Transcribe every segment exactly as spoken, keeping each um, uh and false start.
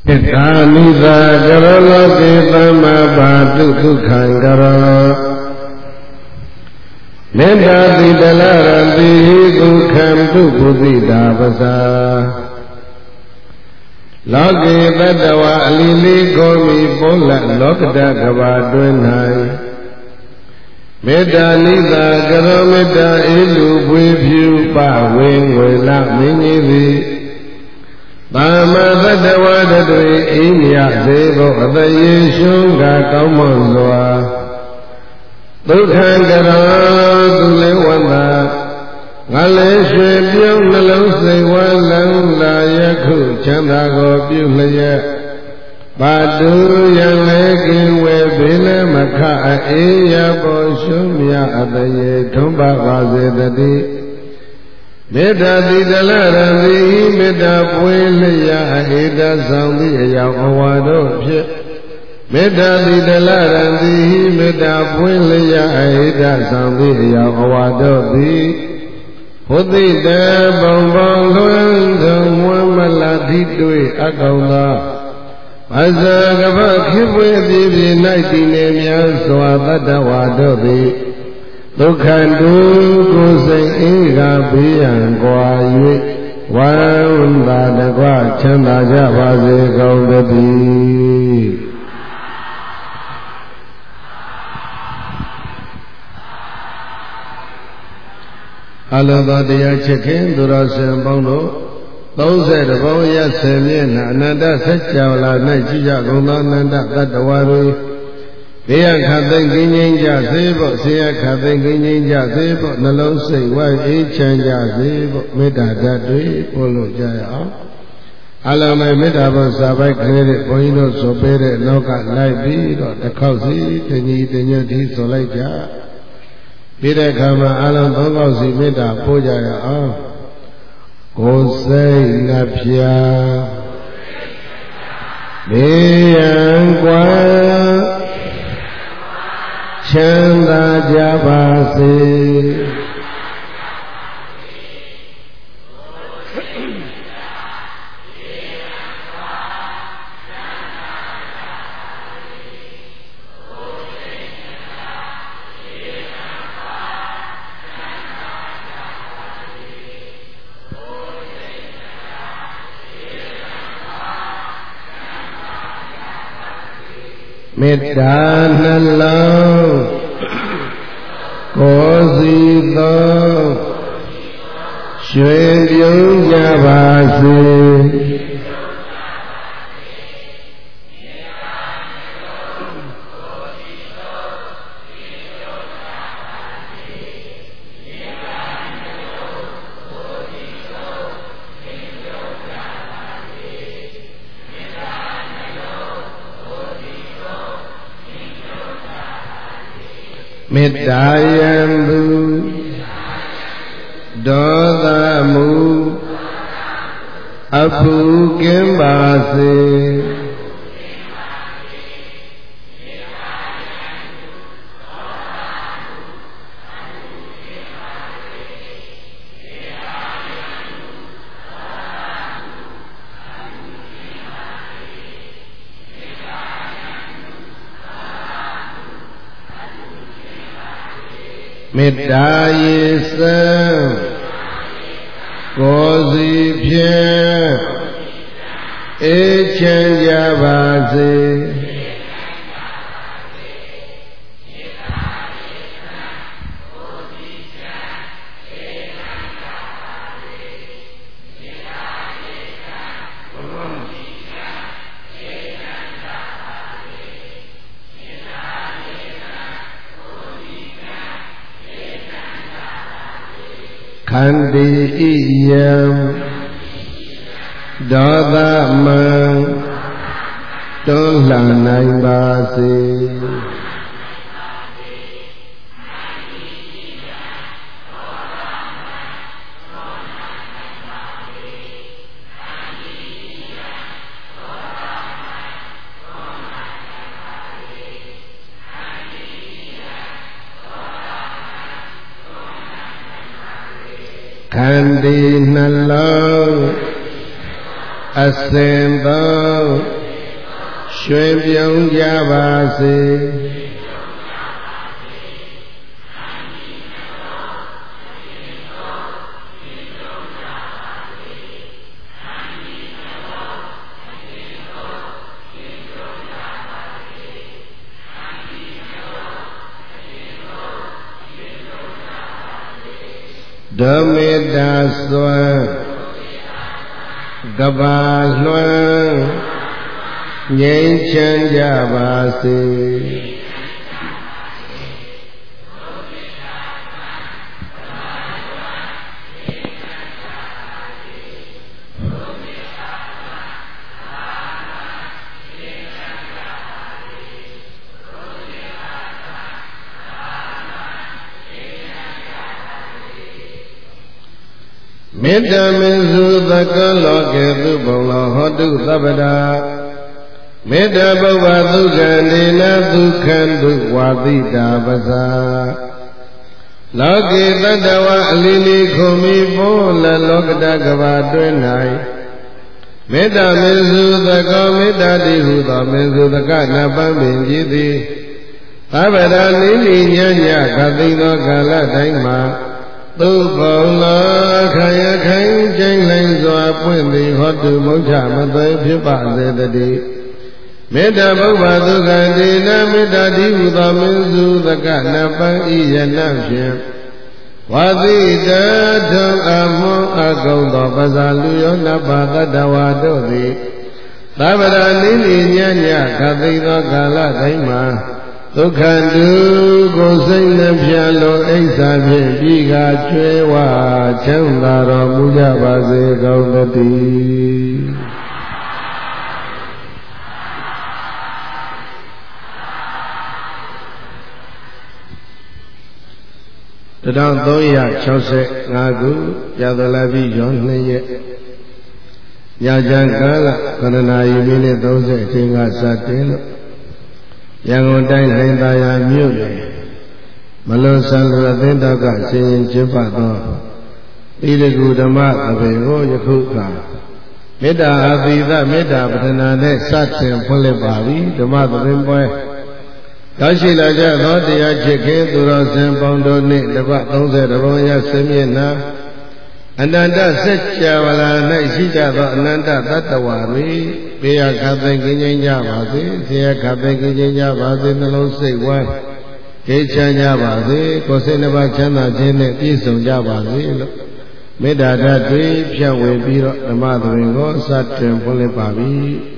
သာနိသာကရလောကေသမဘာတုဒုက္ခံကရောမေတ္တာတိတလရတိဒုက္ခံတုပုသိတာပစာလောကေတတဝအလီလီကိုမီပိုးလလောကတကဘာတွင်၌မေတ္တာနိသာကရောမေတ္တာအေလူပွေဖြူပဝင်းဝေလမင်းကြီးသည်သာမသတ္တဝါတွေအိန္ဒိယစေဖို့အတရေရှုံးကကောင်းမွန်စွာဒုက္ခံကရောသူလေးဝန္တာငါလည်းရွှေပြုံးနှလုံးစိတ်ဝမ်းလန်းလာယခုချမ်းသာကိုပြုလျက်ပါတုယံလည်းကင်ဝဲဘေးလည်းမခအေးရပေါ်ရှုံးမြအတရေထုံးပါပါစေတည်းမေတ္တာတိတလရံတိမေတ္တာပွေလျာဟိတဆောင်သည့်အယောင်အဝါတို့ဖြင့်မေတ္တာတိတလရံတိမေတ္တာပွေလျာဟိတဆောင်သည့်အယောင်အဝါတို့သည်ဘုဒ္ဓတံဘုံဘုံလွန်သုံးဝမလာတိတွေ့အကောင်သောအဇာကပခိပွေပြည်ပြည်၌တည်နေများစွာတတ္တဝါတို့သည်ဒုက္ခတုကိုယ်စိတ်အေးကဘေးရန်ကွာ၍ဝမ်းသာတကွချမ်းသာကြပါစေကုန်သတည်းအလောဘတရားချက်ခင်သူတော်စင်ပေါင်းတို့သုံးဆယ်တဘုံရဆယ်မျက်နှာအနန္တဆက်ကြောလာ၌ကြည်ကြကုန်သောအနန္တတတ္တဝါတို့ဘေးရခတ်သိမ့်ကင်းငြိမ်းကြစေဖို့ဆေးရခတ်သိမ့်ကင်းငြိမ်းကြစေဖို့နှလုံးစိတ်ဝိုင်းအေးချမ်းကြစေဖို့မေတ္တာဓာတ်တွေပို့လို့ကြရအောင်အလုံးမဲ့မေတ္တာဘုစာပိုက်ကလေးတွေဘုန်းကြီးတို့ဆိုပေးတဲ့နောက်ကလိုက်ပြီးတော့တစ်ခေါက်စီတညီတညွတ်ဒီဆိုလိုက်ကြပြီးတဲ့အခါမှာအလုံးသုံးခေါက်စီမေတ္တာပို့ကြရအောင်ကိုယ်စိတ်နှပြဘေးရန်ကွာချမ်းသာကြပါစေမေတ္တာနှလုံးကိုယ်စီသောရွှင်ပြုံးကြပါစေမေတ္တာယံသူဒေါသမူအဖူကင်းပါစေမေတ္တာယေစံကိုယ်စီဖြင့်အေးချမ်းကြပါစေခန္တီဣယံဒေါသမံတွန်းလှန်နိုင်ပါစေခန္တီနှလုံးအစဉ်သောရွှင်ပြုံးကြပါစေဓမ္မေတ္တာစွမ်းကဘာလွှမ်းငြိမ်းချမ်းကြပါစေမေတ္တာမေစုသကလောကေသူဘုံလောဟောတုသဗ္ဗတာမေတ္တာဘုဗ္ဗဒုက္ခဒေနဒုက္ခတုဝါတိတာပဇာလောကေတတ္တဝအလီလီခုံမီဘောလလောကတကဘာတွင်၌မေတ္တာမေစုသကောမေတ္တာတိဟုသောမေစုသကနပန်းပင်ကြည်သည်သဗ္ဗတာနိနိညညခသိသောကာလတိုင်းမှာသူဘုံလောခရခိုင်ကျင်းလင်းစွာပွင့်သည်ဟောတုမုဋ္ဌမသွေဖြစ်ပါစေတည်းမေတ္တာဘုဗ္ဗဒုက္ခဒေနမေတ္တာတိဟုသောမင်းစုသကနပံဤယနဖြင့်ဝါသီတထုံအမွန်အကုံသောပဇာလူယောနဘာတတဝါတို့သည်သဗ္ဗရာနိနိညညခသိသောကာလတိုင်းမှာဒုက္ခတုကိုစိတ်နှပြလိုအိစ္ဆာဖြင့်ပြီးကကျွဲဝချမ်းသာတော်မူကြပါစေကောင်းသတည်းတထောင်သုံးရာ၆၅ခုပြသလာပြီးရောနှစ်ရက်ညချမ်းကာလခန္ဓနာယီမိနစ်၃၀အချိန်ကစတင်လို့ရန်ကုန်တိုင်းလှိုင်သာယာမြို့နယ်မလွန်ဆန်လူအသင်းတော်ကဆင်ရင်ကျင်းပသောသီလကုဓမ္မသဘင်ကိုယခုခါမေတ္တာအာသီသမေတ္တာပဋ္ဌာန်းနဲ့စတင်ဖွင့်လှစ်ပါပြီဓမ္မသဘင်ပွဲရောက်ရှိလာကြသောတရားချစ်ခင်သူတော်စင်ပေါင်းတို့နှင့်တပတ်၃၀တပုံရဆင်းမျက်နှာအနန္တစัจ java လာ၌ရှိကြသောအနန္တသတ္တဝါတွေဘေးရခသိကင်းငြိမ်းကြပါစေဆရာခသိကင်းငြိမ်းကြပါစေနှလုံးစိတ်ဝမ်းအေးချမ်းကြပါစေကိုယ်စိတ်နှပါချမ်းသာခြင်းနဲ့ပြည့်စုံကြပါစေလို့မေတ္တာဓာတ်တွေဖြန့်ဝေပြီးတော့ဓမ္မသဘင်ကိုစတင်ဖွင့်လှစ်ပါပြီ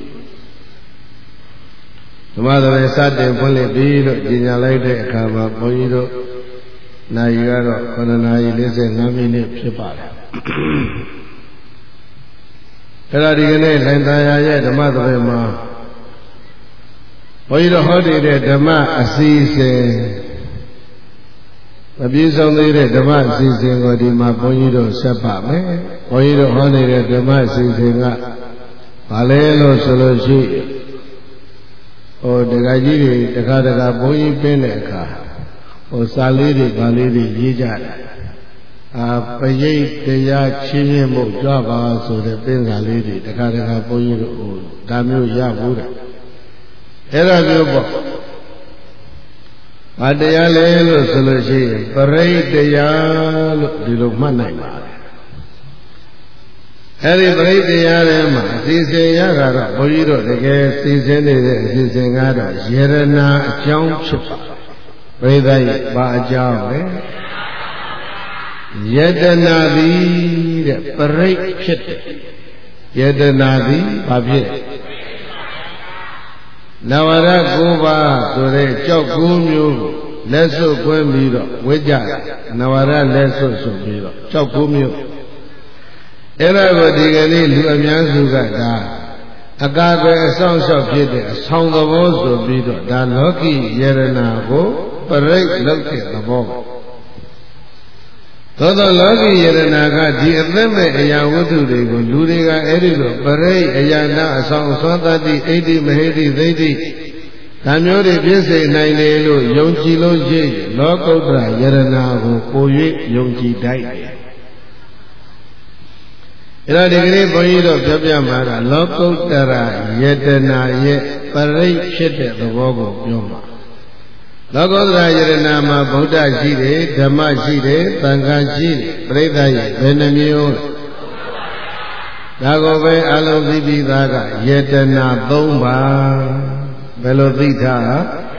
ဓမ္မသဘင်စတင်ဖွင့်လှစ်ပြီးလို့ညင်ညာလိုက်တဲ့အခါမှာဘုန်းကြီးတို့နိုင်ကတော့ခန္ဓာနာရီ၄၅မိနစ်ဖြစ်ပါတယ်အဲ့ဒါဒီကနေ့လှိုင်သာယာရဲ့ဓမ္မသဘင်မှာဘုန်းကြီးတို့ဟောတည်တဲ့ဓမ္မအစီအစဉ်မပြည့်စုံသေးတဲ့ဓမ္မအစီအစဉ်ကိုဒီမှာဘုန်းကြီးတို့ဆက်ပါမယ်ဘုန်းကြီးတို့ဟောနေတဲ့ဓမ္မအစီအစဉ်ကဘာလဲလို့ဆိုလို့ရှိရင်ဟိုတခါကြီးတွေတခါတခါဘုန်းကြီးပင်းတဲ့အခါဟိုစာလေးတွေဗာလေးတွေရေးကြတယ်အာပရိတ်တရားချင်းချင်းမှုကြွပါဆိုတဲ့ပင်စာလေးတွေတခါတခါဘုန်းကြီးတို့ဟိုဒါမျိုးရဘူးတဲ့အဲ့ဒါမျိုးပေါ့ဘာတရားလဲလို့ဆိုလို့ရှိရင်ပရိတ်တရားလို့ဒီလိုမှတ်နိုင်ပါတယ်အဲ့ဒီပရိတ်တရားထဲမှာအစီအစဉ်ရတာတော့ဘုန်းကြီးတို့တကယ်စီစဉ်နေတဲ့အစီအစဉ်ကတော့ယရနာအကြောင်းဖြစ်ပါပရိသတ်ရဲ့ဘာအကြောင်းလဲယတနာသည်တဲ့ပရိတ်ဖြစ်တယ်ယတနာသည်ဘာဖြစ်နဝရ၉ပါးဆိုတဲ့ကြောက်၉မျိုးကိုလက်စွပ်ကွင်းပြီးတော့ဝိကြနဝရလက်စွပ်ဆိုပြီးတော့ကြောက်၉မျိုးအဲ့ဒါကိုဒီကနေ့လူအများစုကဒါအကာအကွယ်အဆောင်ရှောက်ဖြစ်တဲ့အဆောင်သဘောဆိုပြီးတော့ဒါလောကီယရနာကိုပရိတ်လုပ်တဲ့သဘောသို့သောလောကီယရနာကဒီအသက်မဲ့အရာဝတ္ထုတွေကိုလူတွေကအဲ့ဒီလိုပရိတ်အရာနာအဆောင်သောတတိအိဋ္ဌိမဟိဋ္ဌိသိဋ္ဌိဒါမျိုးတွေပြည့်စုံနိုင်တယ်လို့ယုံကြည်လို့ရှိရင်လောကုတ္တရာယရနာကိုပို၍ယုံကြည်တတ်တယ်အဲ့ဒါဒီကနေ့ဘုန်းကြီးတို့ပြောပြမှာကလောကုတ္တရာယတနာရဲ့ပပရိတ်ဖြစ်တဲ့သဘောကိုပြောမှာလောကုတ္တရာယရဏမှာဗုဒ္ဓရှိတယ်ဓမ္မရှိတယ်သံဃာရှိတယ်ပရိသတ်ရဲ့ဘယ်နှမျိုးလဲဒါကိုပဲအလုံးသိပြီးသားကယတနာသုံးပါဘယ်လိုသိထား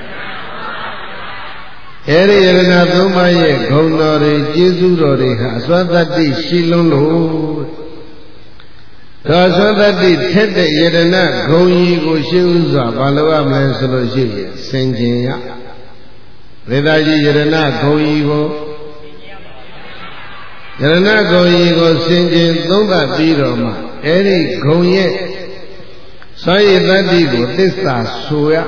အဲဒီယရဏသုံးပါးရဲ့ဂုဏ်တော်တွေကျေးဇူးတော်တွေဟာအစွမ်းတတ္တိရှိလုံးလို့သောသောတတ္တိထက်တဲ့ယရဏဂုံကြီးကိုရှင်းဥစွာဘာလို့ရမလဲဆိုလို့ရှိရင်စင်ကျင်ရရေသာကြီးယရဏဂုံကြီးကိုယရဏဂုံကြီးကိုစင်ကျင်သုံးသပ်ပြီးတော့မှအဲ့ဒီဂုံရဲ့သောယတတ္တိကိုသစ္စာဆိုရ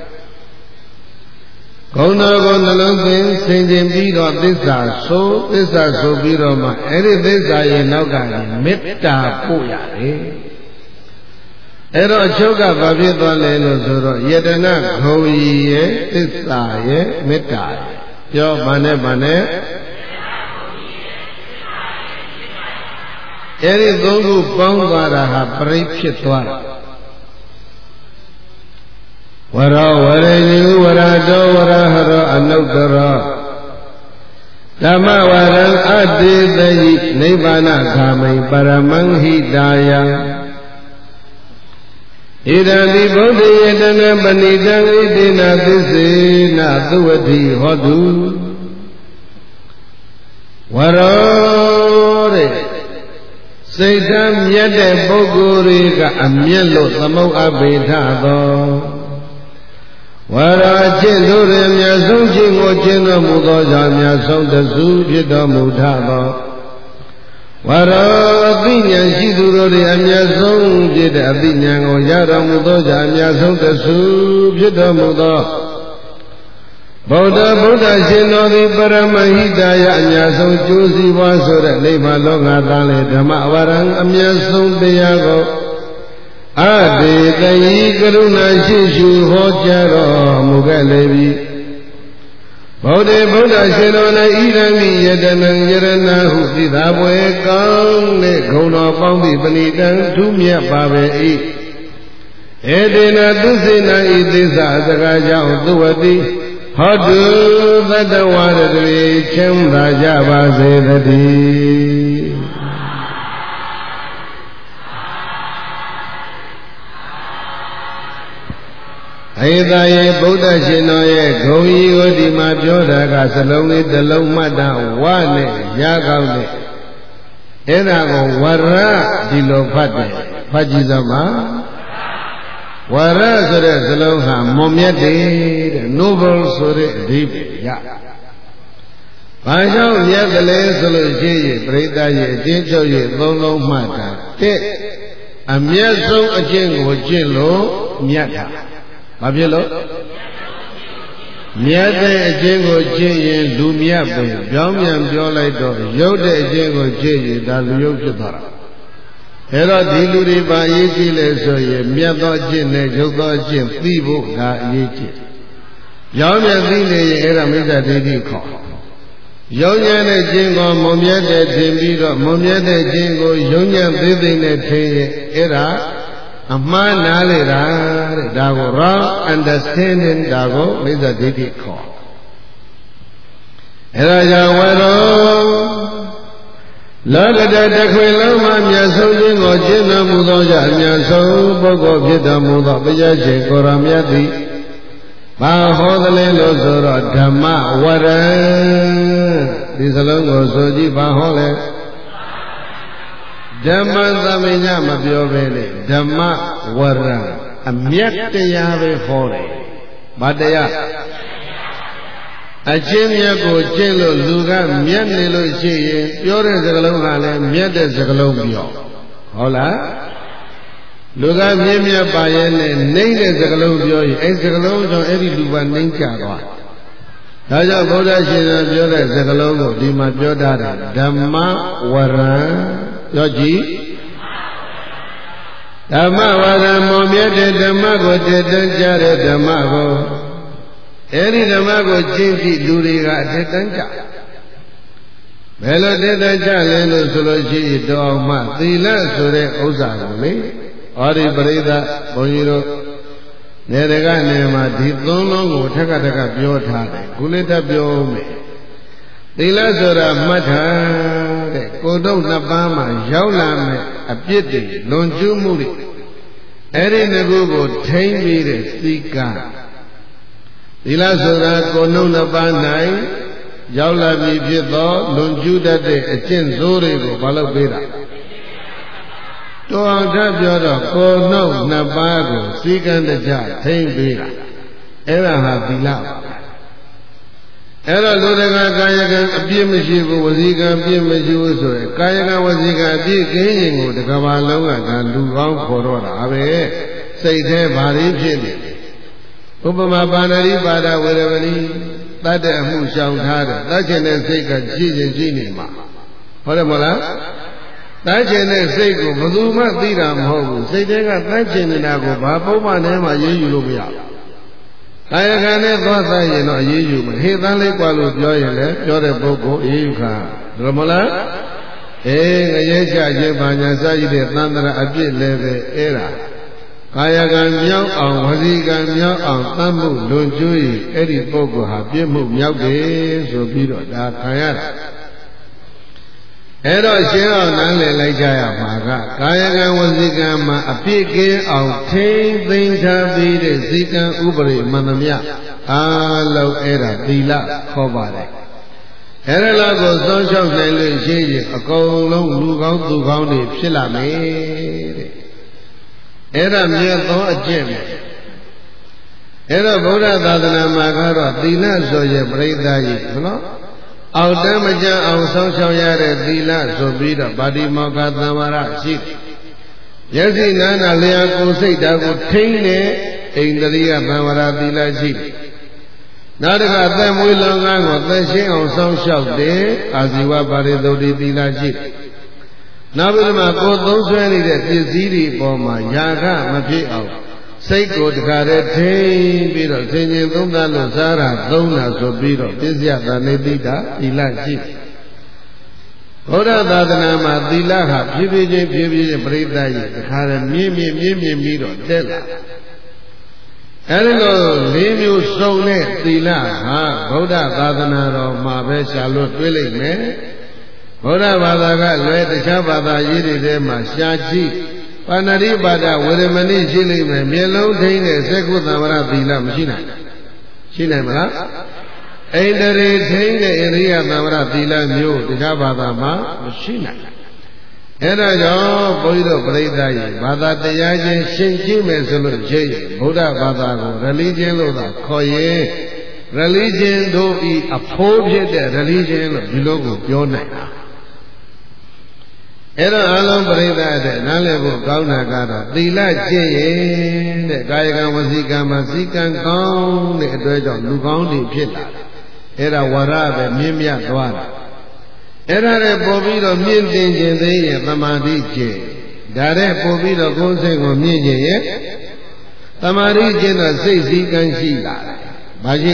ဂုံတော်ကိုနှလုံးသွင်းစင်ကျင်ပြီးတော့သစ္စာဆိုသစ္စာဆိုပြီးတော့မှအဲ့ဒီသစ္စာရဲ့နောက်ကမေတ္တာပို့ရတယ်အဲ့တော့အချုပ်ကဘာဖြစ်သွားလဲလို့ဆိုတော့ယတနာဂုံကြီးရဲ့သစ္စာရဲ့မေတ္တာရဲ့ပြောဘာနဲ့ဘာနဲ့အဲ့ဒီသုံးခုပေါင်းသွားတာဟာပရိဖြစ်သွားတာဝရောဝရေယဝရတောဝရဟရောအနုတ္တရောဓမ္မဝရံအတ္တိသိနိဗ္ဗာနဂာမိပရမံဟိတာယံဣဒံဒီဗုဒ္ဓယေတနပဏိတံဣတိနာသစ္စေနသုဝတိဟောတုဝရောတဲ့စိတ်ဓာတ်မြတ်တဲ့ပုဂ္ဂိုလ်တွေကအမျက်လို့သမုတ်အဘိဓသောဝရာကျင့်တို့ရမြတ်ဆုံးခြင်းကိုကျင့်တော်မူသောကြောင့်မြတ်ဆုံးတစုဖြစ်တော်မူထသောဝရာအသိဉာဏ်ရှိသူတို့တွေအမြတ်ဆုံးဖြစ်တဲ့အသိဉာဏ်ကိုရတော်မူသောကြောင့်အမြတ်ဆုံးတစုဖြစ်တော်မူသောဗုဒ္ဓဗုဒ္ဓရှင်တော်သည်ပရမဟိတယအမြတ်ဆုံးကျိုးစီးပွားဆိုတဲ့နိဗ္ဗာန်လောကသားလေဓမ္မဝရံအမြတ်ဆုံးတရားကိုအတေတယီကရုဏာရှိရှုဟောကြားတော်မူခဲ့လေပြီဗုဒ္ဓဗုဒ္ဓရှင်တော်၌ဣဒံမိယတနံယရဏဟုသိသာပွဲကောင်းတဲ့ဂုဏ်တော်ပေါင်းသည့်ပဏိတံထူးမြတ်ပါပဲ၏ဧတေနသုစေနဤသစ္စာစကားကြောင့်သုဝတိဟောတုသတ္တဝါတွေချမ်းသာကြပါစေတည်းအေသာယေဗုဒ္ဓရှင်တော်ရဲ့ဂုံကြီးကိုဒီမှာပြောတာကစလုံးလေးတစ်လုံးမှတ်တာဝနဲ့ရကောင်းတဲ့အဲ့ဒါကိုဝရဒီလိုဖတ်တယ်ဖတ်ကြည့်စမ်းပါဝရဆိုတဲ့စလုံးဟာမွန်မြတ်တယ်တဲ့ noble ဆိုတဲ့အဓိပ္ပာယ်ရဘာကြောင့်မြတ်ကလေးဆိုလို့ရှိရင်ပရိသတ်ရဲ့အချင်းချုပ်ရဲ့သုံးလုံးမှတ်တာတဲ့အမျက်ဆုံးအကျင့်ကိုကျင့်လို့မြတ်တာဘာဖြစ်လို့မြတ်တဲ့အကျင့်ကိုကျင့်ရင်လူမြတ်ပဲပြောင်းပြန်ပြောလိုက်တော့ရုပ်တဲ့အကျင့်ကိုကျင့်ရင်ဒါလူရုပ်ဖြစ်သွားတာအဲတော့ဒီလူတွေပါအရေးကြီးလဲဆိုရင်မြတ်သောအကျင့်နဲ့ရုပ်သောအကျင့်သိဖို့ကအရေးကြီးပြောင်းပြန်သိနေရင်အဲ့ဒါမိစ္ဆာဒိဋ္ဌိခေါ်ရုံညံ့တဲ့ကျင့်ကိုမုံမြတ်တဲ့ထင်ပြီးတော့မုံမြတ်တဲ့ကျင့်ကိုရုံညံ့သေးသိနဲ့ထင်ရင်အဲ့ဒါအမှားနားလေတာတဲ့ဒါကို wrong understanding ဒါကိုမိစ္ဆာဒိဋ္ဌိခေါ်အဲဒါကြောင့်ဝရောလောကတတခွေလုံးမှာမြတ်ဆုံးခြင်းကိုကျင့်တော်မူသောကြောင့်အမြတ်ဆုံးပုဂ္ဂိုလ်ဖြစ်တော်မူသောဘုရားရှင်ကိုယ်တော်မြတ်သည်ဘာဟောသလဲလို့ဆိုတော့ဓမ္မဝရံဒီစလုံးကိုဆိုကြည့်ဘာဟောလဲဓမ္မသမညမပြောပဲလေဓမ္မဝရံအမြတ်တရားပဲဟောတယ်ဘာတရားအချင်းမြတ်ကိုကျင့်လို့လူကမြတ်နေလို့ရှိရင်ပြောတဲ့စကားလုံးကလည်းမြတ်တဲ့စကားလုံးပြောဟုတ်လားလူကမြင့်မြတ်ပါရဲ့နဲ့နှိမ့်တဲ့စကားလုံးပြောရင်အဲစကားလုံးကြောင့်အဲ့ဒီလူကနှိမ့်ကြသွားဒါကြောင့်ဘုရားရှင်ကပြောတဲ့စကားလုံးကိုဒီမှာပြောထားတယ်ဓမ္မဝရံပြောကြည့်ဓမ္မဝါဒမောမြတ်တဲ့ဓမ္မကိုတည်တံ့ကြတဲ့ဓမ္မကိုအဲဒီဓမ္မကိုကျင့်ကြည့်လူတွေကတည်တံ့ကြဘယ်လိုတည်တံ့ကြလဲလို့ဆိုလို့ရှိရင်တော်မှသီလဆိုတဲ့ဥစ္စာကိုလေဩဒီပရိသတ်ဘုန်းကြီးတို့နေတကနေမှာဒီသုံးလုံးကိုထက်ကထက်ကပြောထားတယ်ခုလေးတက်ပြောမယ်သီလဆိုတာမှတ်ထားတဲ့ကိုယ်တော့နှစ်ပါးမှာရောက်လာမယ်အပြစ်တွေလွန်ကျူးမှုတွေအဲ့ဒီငကူကိုထိမ့်ပြီးတဲ့စီကံသီလဆိုတာကိုယ်နှုတ်နှစ်ပါး၌ရောက်လာပြီဖြစ်သောလွန်ကျူးတတ်တဲ့အကျင့်ဆိုးတွေကိုမလုပ်ပေးတာတော်အောင်ထပြောတော့ကိုယ်နှုတ်နှစ်ပါးကိုစီကံတကြထိမ့်ပေးတာအဲ့ဒါဟာသီလပါအဲ့တော့လူတကာကာယကံအပြည့်မရှိဘူးဝစီကံအပြည့်မရှိဘူးဆိုရင်ကာယကံဝစီကံအပြည့်ကင်းရင်ကိုတကဘာလုံးကဒါလူကောင်းခေါ်တော့တာပဲစိတ်แท้ဘာတွေဖြစ်နေလဲဥပမာပါဏာတိပါဒဝေရမဏီတတ်တဲ့အမှုရှောင်ထားတယ်တတ်ခြင်းတဲ့စိတ်ကကြည်ခြင်းကြည်နေမှာဟုတ်တယ်မဟုတ်လားတတ်ခြင်းတဲ့စိတ်ကိုဘယ်သူမှသိတာမဟုတ်ဘူးစိတ်ထဲကတတ်ခြင်းနေတာကိုဘာပုံမှန်ထဲမှာရေးယူလို့မရဘူးကာယကံနဲ့သွားသရင်တော့အေးယူမယ်ဟေသန်းလေးกว่าလို့ပြောရင်လည်းပြောတဲ့ပုဂ္ဂိုလ်အေးယူခါဒါမလားအေးငရဲချခြင်းဘာညာစရည်တဲ့သံတရာအပြစ်လည်းပဲအဲ့ဒါကာယကံမြောက်အောင်ဝစီကံမြောက်အောင်သတ်မှုလွန်ကျူးရင်အဲ့ဒီပုဂ္ဂိုလ်ဟာပြစ်မှုမြောက်တယ်ဆိုပြီးတော့ဒါခံရတာအဲ့တော့ရှင်းအောင်နားလည်လိုက်ကြရမှာကကာယကံဝစီကံမှာအပြစ်ကင်းအောင်ထိမ့်သိမ်းထားပြီးတဲ့ဇီကံဥပရိမှန်သမျှအားလုံးအဲ့ဒါသီလခေါ်ပါတယ်အဲ့ဒါလောက်ကိုစောင့်ရှောက်နိုင်လို့ရှိရင်အကုန်လုံးလူကောင်းသူကောင်းတွေဖြစ်လာမယ်တဲ့အဲ့ဒါမြတ်သောအကျင့်ပဲအဲ့တော့ဗုဒ္ဓသာသနာမှာကတော့သီလဆိုရဲ့ပြိဿကြီးနော်အောက်တမ်းမကြအောင်ဆောင်းရှောက်ရတဲ့သီလဆိုပြီးတော့ပါတိမောက္ခသံဝရရှိယသိနာနာလျာကိုယ်စိတ်ဓာတ်ကိုထိန်းတဲ့ဣန္ဒြိယသံဝရသီလရှိနောက်တစ်ခါသက်မွေးလောင်ကားကိုသက်ရှင်းအောင်ဆောင်းရှောက်တဲ့အာဇီဝပါရိသုတ်တိသီလရှိနောက်ပြီးမှကိုယ်သုံးဆွဲနေတဲ့ပစ္စည်းတွေပေါ်မှာယာခမဖြစ်အောင်စိတ်ကိုတခါတည်းထိပြီးတော့ဆင်ញင်သုံးသပ်လို့စားတာသုံးတာဆိုပြီးတော့ပစ္စယသနေတိတာသီလရှိဘုရားသာသနာမှာသီလဟာဖြည်းဖြည်းချင်းဖြည်းဖြည်းချင်းပြိဿကြီးတခါတည်းမြင့်မြင့်မြင့်မြင့်ပြီးတော့တက်လာအဲဒီလိုလေးမျိုးစုံတဲ့သီလဟာဘုရားသာသနာတော်မှာပဲရှာလို့တွေ့လိမ့်မယ်ဘုရားဘာသာကလွယ်တခြားဘာသာရေးတွေထဲမှာရှာကြည့်ပါဏာတိပါဒဝေရမဏိရှိလိမ့်မယ်မျက်လုံးထိန်းတဲ့သက္ကုသံဝရသီလမရှိနိုင်ရှိနိုင်မလားဣန္ဒြေထိန်းတဲ့ဣရိယသံဝရသီလမျိုးတခြားဘာသာမှာမရှိနိုင်အဲဒါကြောင့်ဘုန်းကြီးတို့ပြိဿကြီးဘာသာတရားချင်းရှင်းကြည့်မယ်ဆိုလို့ရှိရင်ဗုဒ္ဓဘာသာကို religion လို့သာခေါ်ရင် religion တို့ဤအဖိုးဖြစ်တဲ့ religion လို့ဒီလိုကိုပြောနိုင်တာအဲ့တော့အလုံးပရိသတ်တဲ့နားလည်ဖို့ကောင်းတာကတော့သီလကျင့်ရင်တဲ့ကာယကံဝစီကံမှာစီကံကောင်းတဲ့အတွက်ကြောင့်လူကောင်းတွေဖြစ်လာတယ်အဲ့ဒါဝရပဲမြင့်မြတ်သွားတာအဲ့ဒါနဲ့ပို့ပြီးတော့မြင့်တင်ခြင်းသေးရင်သမာဓိကျင့်ဒါနဲ့ပို့ပြီးတော့ကိုယ်စိတ်ကိုမြင့်ခြင်းရဲ့သမာဓိကျင့်တော့စိတ်စည်းကံရှိလာတယ်ဘာဖြစ်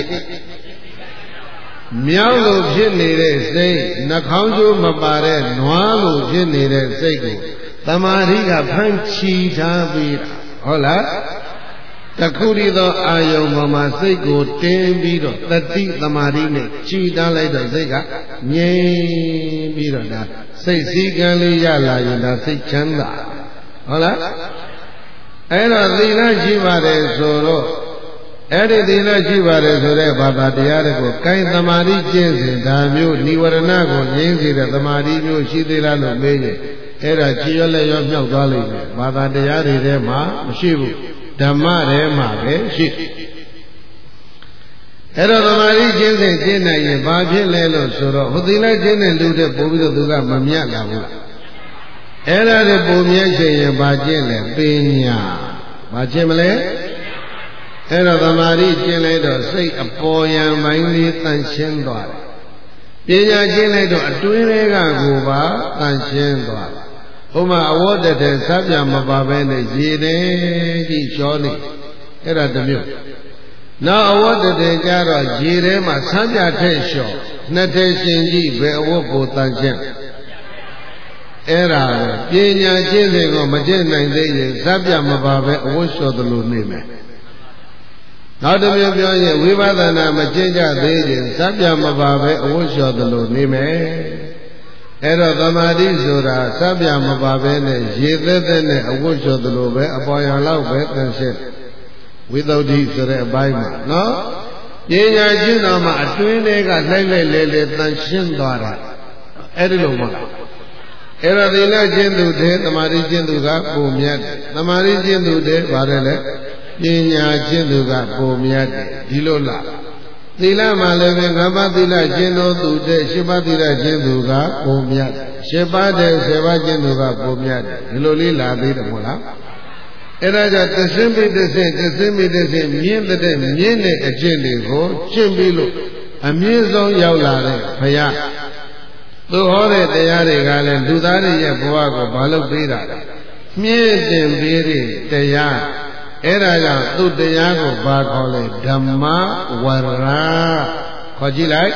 မြောက်လို့ဖြစ်နေတဲ့စိတ်နှာခေါင်းကျိုးမပါတဲ့နွားလို့ဖြစ်နေတဲ့စိတ်ကိုသမာဓိကဖန်ချီထားပြီးတာဟုတ်လားတခုတည်းသောအာယုံပေါ်မှာစိတ်ကိုတင်းပြီးတော့တတိသမာဓိနဲ့ချီထားလိုက်တော့စိတ်ကငြိမ်ပြီးတော့ဒါစိတ်စည်းကံလေးရလာရင်ဒါစိတ်ချမ်းသာဟုတ်လားအဲ့တော့သီလရှိပါတယ်ဆိုတော့အဲ့ဒီသီလရှိပါတယ်ဆိုတဲ့ဘာသာတရားတွေကိုကိုင်သမာဓိကျင့်စဉ်ဒါမျိုးនិဝရဏကိုငြိမ်းစေတဲ့သမာဓိမျိုးရှိသေးလားလို့မေးရင်အဲ့ဒါချီရွက်လက်ရွက်မြောက်သွားလိမ့်မယ်ဘာသာတရားတွေထဲမှာမရှိဘူးဓမ္မထဲမှာပဲရှိအဲ့တော့သမာဓိကျင့်စဉ်ကျင့်နိုင်ရင်ဘာဖြစ်လဲလို့ဆိုတော့ဟိုသီလကျင့်တဲ့လူတွေပို့ပြီးတော့သူကမမြတ်လာဘူးအဲ့ဒါတွေပုံမြဲခြင်းရင်ဘာကျင့်လဲပညာဘာကျင့်မလဲအဲ့တော့သမာဓိကျင့်လိုက်တော့စိတ်အပေါ်ယံပိုင်းလေးတန့်ရှင်းသွားတယ်ပညာကျင့်လိုက်တော့အတွင်းလေးကကိုပါတန့်ရှင်းသွားတယ်ဥမာအဝတ်တည်းစပ်ပြမပါဘဲနဲ့ရေတယ်ကြီးလျှောနေအဲ့ဒါတစ်မျိုးနောက်အဝတ်တည်းကြတော့ရေထဲမှာစပ်ပြထည့်လျှောနှစ်ထည့်ရှင်ကြီးဘယ်အဝတ်ကိုတန့်ရှင်းအဲ့ဒါပညာကျင့်စဉ်ကိုမကျင့်နိုင်သေးရင်စပ်ပြမပါဘဲအဝတ်လျှော်သလိုနေမယ်နောက်တစ်မျိုးပြောရင်ဝိပဿနာမကျင့်ကြသေးခြင်းစัพပြမပါပဲအဝတ်လျှော်သလိုနေမယ်အဲ့တော့သမာဓိဆိုတာစัพပြမပါပဲနဲ့ရေသက်သက်နဲ့အဝတ်လျှော်သလိုပဲအပေါ်ရလောက်ပဲတန်ရှင်းဝိသုဒ္ဓိဆိုတဲ့အပိုင်းမှာနော်ပညာကျင့်တော်မှာအတွင်းတွေကလှိုက်လိုက်လေလေတန်ရှင်းသွားတာအဲ့ဒီလိုမဟုတ်လားအဲ့တော့သီလကျင့်သူတဲ့သမာဓိကျင့်သူကပုံမြတ်တယ်သမာဓိကျင့်သူတဲ့ဗါတယ်လေပညာကျင့်သူကပုံမြတ်တယ်ဒီလိုလားသီလမှာလည်းပဲငါးပါးသီလကျင့်တော်သူတဲ့ရှစ်ပါးသီလကျင့်သူကပုံမြတ်တယ်ရှစ်ပါးတဲ့ဆယ်ပါးကျင့်သူကပုံမြတ်တယ်ဒီလိုလေးလာသေးတယ်မဟုတ်လားအဲ့ဒါကြောင့်တဆင်းပိတဆင်းတဆင်းပိတဆင်းမြင့်တဲ့မြင့်တဲ့အကျင့်တွေကိုကျင့်ပြီးလို့အမြင့်ဆုံးရောက်လာတဲ့ဘုရားသူဟောတဲ့တရားတွေကလည်းလူသားတွေရဲ့ဘဝကိုဘာလို့ပေးတာလဲမြင့်တင်ပေးတဲ့တရားအဲ့ဒါကြောင့်သူ့တရားကိုဘာခေါ်လဲဓမ္မဝရခေါ်ကြည့်လိုက်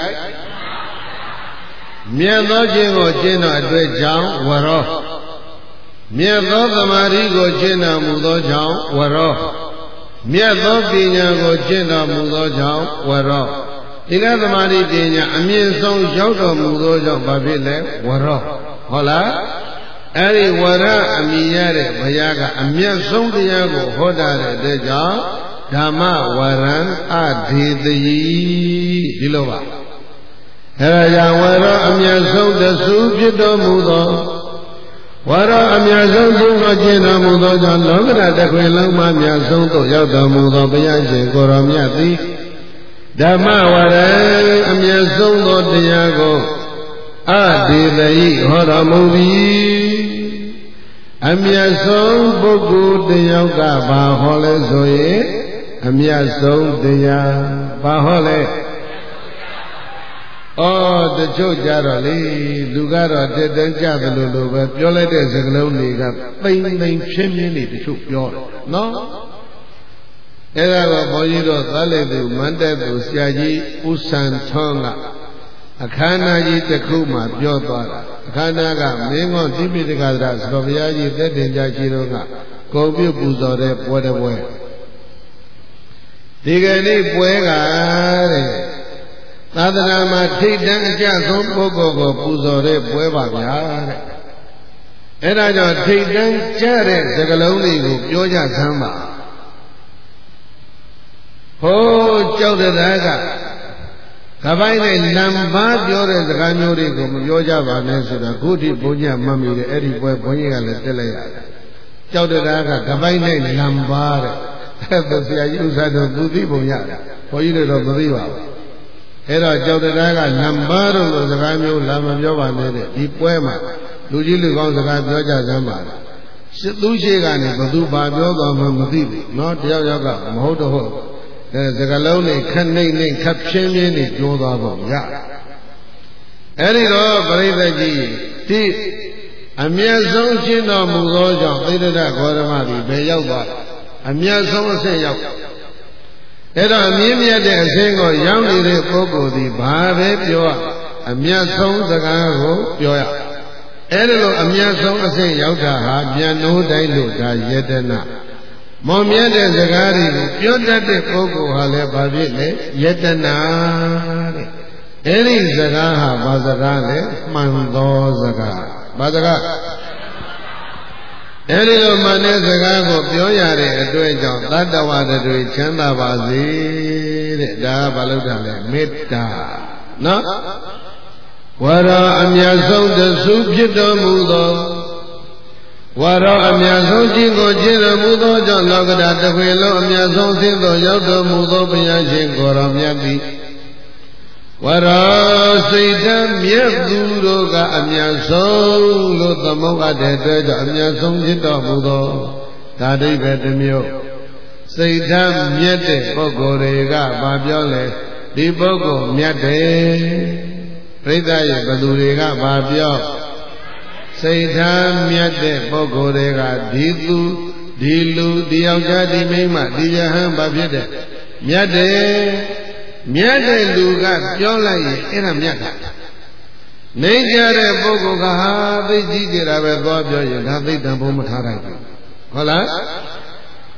မြတ်သောခြင်းကိုကျင့်တော်အတွက်ကြောင့်ဝရောမြတ်သောသမာဓိကိုကျင့်တော်မူသောကြောင့်ဝရောမြတ်သောပညာကိုကျင့်တော်မူသောကြောင့်ဝရောသီလသမာဓိပညာအမြင့်ဆုံးရောက်တော်မူသောကြောင့်ဘာဖြစ်လဲဝရောဟုတ်လားအဲ့ဒီဝရအမိရတဲ့ဘုရားကအမြတ်ဆုံးတရားကိုဟောတာတဲ့အတွက်ကြောင့်ဓမ္မဝရံအဒေတိဒီလိုပါအဲ့ဒါကြောင့်ဝရအမြတ်ဆုံးတဆူဖြစ်တော်မူသောဝရအမြတ်ဆုံးဘုရားကျင့်တော်မူသောကြောင့်လောကဓာတ်တစ်ခွင်လုံးမှမြတ်ဆုံးသို့ရောက်တော်မူသောဘုရားရှင်ကိုရောမြတ်သည်ဓမ္မဝရံအမြတ်ဆုံးသောတရားကိုအဒေတိဟောတော်မူသည်အမြတ်ဆုံးပုဂ္ဂိုလ်တယောက်ကဘာဟောလဲဆိုရင်အမြတ်ဆုံးတရားဘာဟောလဲဩတချို့ကြတော့လေလူကတော့တက်တန်းကြတယ်လို့လို့ပဲပြောလိုက်တဲ့စကားလုံးတွေကပိန်ပိန်ဖြင်းဖြင်းနေတချို့ပြောတယ်နော်အဲ့ဒါကဘုန်းကြီးတို့သာလေသူမန္တသူဆရာကြီးဦးစံထွန်းကအခမ်းအနားကြီးတစ်ခုမှပြောသွားတာအခမ်းအနားကမင်းကောတိပိဋကသရဆိုတော်ဘုရားကြီးသက်တင်ကြကြီးတို့ကဂုဏ်ပြုပူဇော်တဲ့ပွဲတစ်ပွဲဒီကနေ့ပွဲကတဲ့သာသနာမှာထိတ်တန်းအကျဆုံးပုဂ္ဂိုလ်ကိုပူဇော်တဲ့ပွဲပါဗျာတဲ့အဲ့ဒါကြောင့်ထိတ်တန်းကျတဲ့စကားလုံးတွေကိုပြောကြစမ်းပါဟိုးကြောက်တဲ့သားကကပိုင်းနဲ့လံပါပြောတဲ့စကားမျိုးတွေကိုမပြောကြပါနဲ့ဆိုတာခုထိဘုန်းကြီးမှတ်မိတယ်အဲ့ဒီပွဲဘုန်းကြီးကလည်းတက်လိုက်ရတယ်ကြောက်တဲ့သားကကပိုင်းနဲ့လံပါတဲ့အဲ့ဒါဆရာကြီးဥစ္စာတို့သူသိပုံရတယ်ဘုန်းကြီးတွေတော့မသိပါဘူးအဲ့တော့ကြောက်တဲ့သားကလံပါတို့လိုစကားမျိုးလာမပြောပါနဲ့တဲ့ဒီပွဲမှာလူကြီးလူကောင်းစကားပြောကြစမ်းပါလားသူရှိကနေဘသူဘာပြောသွားမှမသိဘူးเนาะတယောက်ယောက်ကမဟုတ်တော့ဟုတ်အဲစကလုံးနဲ့ခက်နှိမ့်နှိမ့်ခက်ဖြင်းဖြင်းနဲ့ပြောသွားပေါ့ရအဲ့ဒီတော့ပရိသတ်ကြီးဒီအမြတ်ဆုံးရှင်းတော်မူသောကြောင့်သိတ္တဂေါရမကြီးဘယ်ရောက်သွားအမြတ်ဆုံးအဆင့်ရောက်အဲ့တော့အမြင့်မြတ်တဲ့အဆင့်ကိုရောက်နေတဲ့ပုဂ္ဂိုလ်ဒီဘာပဲပြောအမြတ်ဆုံးစကားကိုပြောရအဲ့ဒီလိုအမြတ်ဆုံးအဆင့်ရောက်တာဟာပြန်နိုးတိုင်းလို့ဒါယတနာမောင်မြတ်တဲ့စကားတွေကိုပြောတတ်တဲ့ပုဂ္ဂိုလ်ဟာလည်းဘာဖြစ်လဲယတနာတဲ့အဲ့ဒီစကားဟာဘာစကားလဲမှန်သောစကားဘာစကားအဲ့ဒီလိုမှန်တဲ့စကားကိုပြောရတဲ့အတွက်ကြောင့်သတ္တဝါတွေချမ်းသာပါစေတဲ့ဒါကဘာလို့တာလဲမေတ္တာနော်ဝါရအမြတ်ဆုံးတဆူဖြစ်တော်မူသောဝါရောအမြတ်ဆုံးခြင်းကိုကျင့်တော်မူသောကြောင့်လောကဓာတ်တစ်ခွေလုံးအမြတ်ဆုံးဆင်းသောရောက်တော်မူသောဘုရားရှင်ကိုယ်တော်မြတ်သည်ဝါရောစိတ်ဓာတ်မြတ်သူတို့ကအမြတ်ဆုံးလို့သမုတ်အပ်တဲ့အတွက်ကြောင့်အမြတ်ဆုံးဖြစ်တော်မူသောဒါဒိဗ္ဗေတစ်မျိုးစိတ်ဓာတ်မြတ်တဲ့ပုဂ္ဂိုလ်တွေကဘာပြောလဲဒီပုဂ္ဂိုလ်မြတ်တယ်ပြိဿရဲ့ဘသူတွေကဘာပြောစိတ်ထားမြတ်တဲ့ပုဂ္ဂိုလ်တွေကဒီသူဒီလူဒီယောက်ျားဒီမိန်းမဒီယဟန်ဘာဖြစ်တဲ့မြတ်တယ်မြတ်တဲ့လူကပြောလိုက်ရင်အဲ့ဒါမြတ်တာနေကြတဲ့ပုဂ္ဂိုလ်ကဟာသိကြည့်ကြတာပဲသွားပြောရင်ဒါသိတံဘုံမထားနိုင်ဘူးဟုတ်လား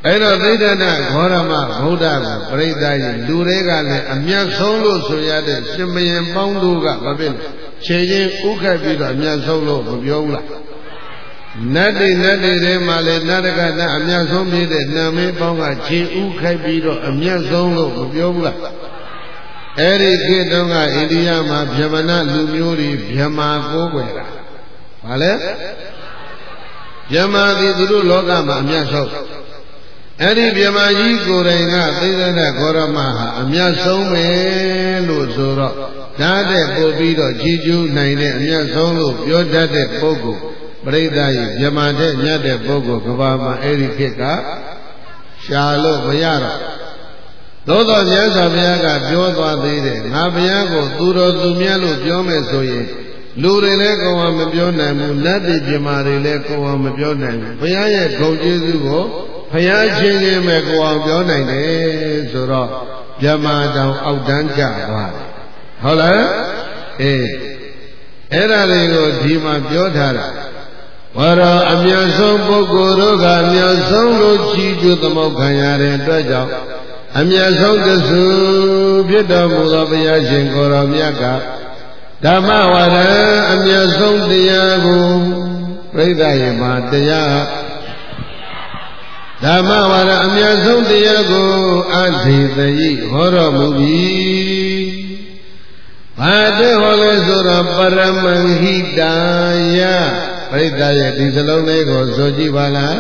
အဲ့တော့သိဒ္ဓနာဂေါရမဗုဒ္ဓကိုပရိသတ်ကြီးလူတွေကလည်းအမြတ်ဆုံးလို့ဆိုရတဲ့ရှင်ဘုရင်ပေါင်းတို့ကဘာဖြစ်လဲခြေချင်းဥက္ခတ်ပြီးတော့အမြတ်ဆုံးလို့မပြောဘူးလားနတ်တွေနတ်တွေထဲမှာလည်းနတ်တကနတ်အမြတ်ဆုံးဖြစ်တဲ့နာမည်ပေါင်းကခြေဥခိုက်ပြီးတော့အမြတ်ဆုံးလို့မပြောဘူးလားအဲ့ဒီခေတ်တုန်းကအိန္ဒိယမှာဗြဟ္မဏလူမျိုးတွေဗြဟ္မာကိုးကွယ်တာဘာလဲဗြဟ္မာသည်သူတို့လောကမှာအမြတ်ဆုံးအဲ့ဒီဗြဟ္မာကြီးကိုယ်တိုင်ကသိဒ္ဓနာဂေါရမဟာအမြတ်ဆုံးပဲလို့ဆိုတော့ဒါတဲ့ပို့ပြီးတော့ကြီးကျူးနိုင်တဲ့အမြတ်ဆုံးလို့ပြောတတ်တဲ့ပုဂ္ဂိုလ်ပရိသတ်ကြီးဗြဟ္မာတဲ့ညတ်တဲ့ပုဂ္ဂိုလ်ကဘာမှာအဲ့ဒီခေတ်ကရှာလို့မရတော့သို့တော်မြတ်စွာဘုရားကပြောသွားသေးတယ်ငါဘုရားကိုသူတော်သူမြတ်လို့ပြောမယ်ဆိုရင်လူတွေလည်းကိုယ်ဟာမပြောနိုင်ဘူးနတ်တွေဗြဟ္မာတွေလည်းကိုယ်ဟာမပြောနိုင်ဘူးဘုရားရဲ့ဂုဏ်ကျေးဇူးကိုဘုရားချင်းချင်းပဲကိုယ်အောင်ပြောနိုင်တယ်ဆိုတော့ဗြဟ္မာတောင်အောက်တန်းကျသွားတယ်ဟုတ်လားအေးအဲ့ဒါတွေကိုဒီမှာပြောထားတာဝါရောအမြတ်ဆုံးပုဂ္ဂိုလ်တို့ကအမြတ်ဆုံးလို့ချီးကျူးသမုတ်ခံရတဲ့အတွက်ကြောင့်အမြတ်ဆုံးတဆူဖြစ်တော်မူသောဘုရားရှင်ကိုယ်တော်မြတ်ကဓမ္မဝါဒအမြတ်ဆုံးတရားကိုပြိဿရေမှာတရားဓမ္မဝါဒအမြတ်ဆုံးတရားကိုအထေသယိဟောတော်မူပြီ။ဘာတဲ့ဟောလဲဆိုတော့ပရမံဟိတာယပြိဿရဲ့ဒီစလုံးလေးကိုဆိုကြည့်ပါလား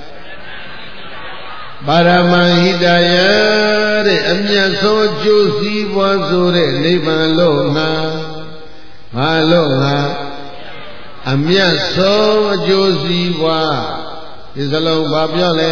။ပရမံဟိတာယတဲ့အမြတ်ဆုံးကျိုးစီးပွားဆိုတဲ့နိဗ္ဗာန်လို့ငါဘာလို့ငါအမြတ်ဆုံးအကျိုးစီးပွားဒီစလုံးဘာပြောလဲ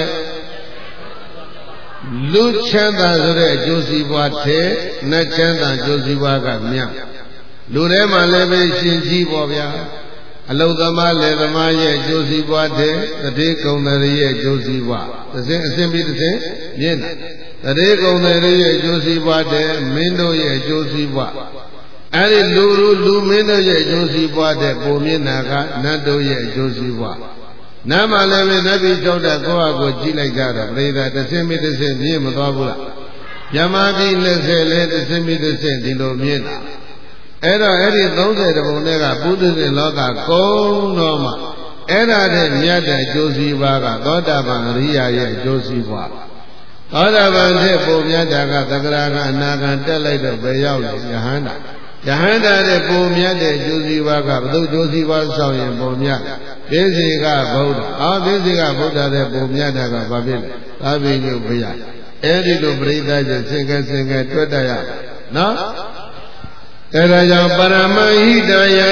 လူချမ်းသာဆိုတဲ့အကျိုးစီးပွားတဲ့နတ်ချမ်းသာအကျိုးစီးပွားကမြတ်လူထဲမှာလည်းပဲရှင်ကြီးပေါ့ဗျာအလုသမားလည်းသမားရဲ့အကျိုးစီးပွားတဲ့တတိကုံတရရဲ့အကျိုးစီးပွားတစ်စင်းအစင်းပြီးတစ်စင်းမြင့်တာတတိကုံတရရဲ့အကျိုးစီးပွားတဲ့မင်းတို့ရဲ့အကျိုးစီးပွားအဲ့ဒီလူလူလူမင်းတို့ရဲ့အကျိုးစီးပွားတဲ့ပုံမျက်နာကနတ်တို့ရဲ့အကျိုးစီးပွားနာမလည်းပဲနတ်ပြည်ကြောက်တဲ့ကိုယ့်ဟာကိုယ်ကြည့်လိုက်ကြတော့ပရိသတ်တစ်စင်းမိတစ်စင်းမြင့်မသွားဘူးလားမြမပြည်၂၀လဲတစ်စင်းမိတစ်စင်းဒီလိုမြင့်တာအဲ့တော့အဲ့ဒီ၃၀တပုံတွေကပုထုဇဉ်လောကကုန်းတော့မှအဲ့ဒါတဲ့မြတ်တဲ့အကျိုးစီးပွားကသောတာပန်အရိယာရဲ့အကျိုးစီးပွားသောတာပန်တဲ့ပုံမြတ်တာကသက္ကရာကအနာဂံတက်လိုက်တော့ဘယ်ရောက်လဲယဟန္တာယဟန္တာတဲ့ပုံမြတ်တဲ့အကျိုးစီးပွားကဘုသူကျိုးစီးပွားဆောင်ရင်ပုံမြတ်ဒေစီကဗုဒ္ဓအာဒေစီကဗုဒ္ဓတဲ့ပုံမြတ်တာကဘာဖြစ်လဲသာဝိညုဘုရားအဲ့ဒီလိုပရိသတ်ချင်းစင်ကဲစင်ကဲတွတ်တရနော်အဲ့ဒါကြောင့်ပရမဟိတယ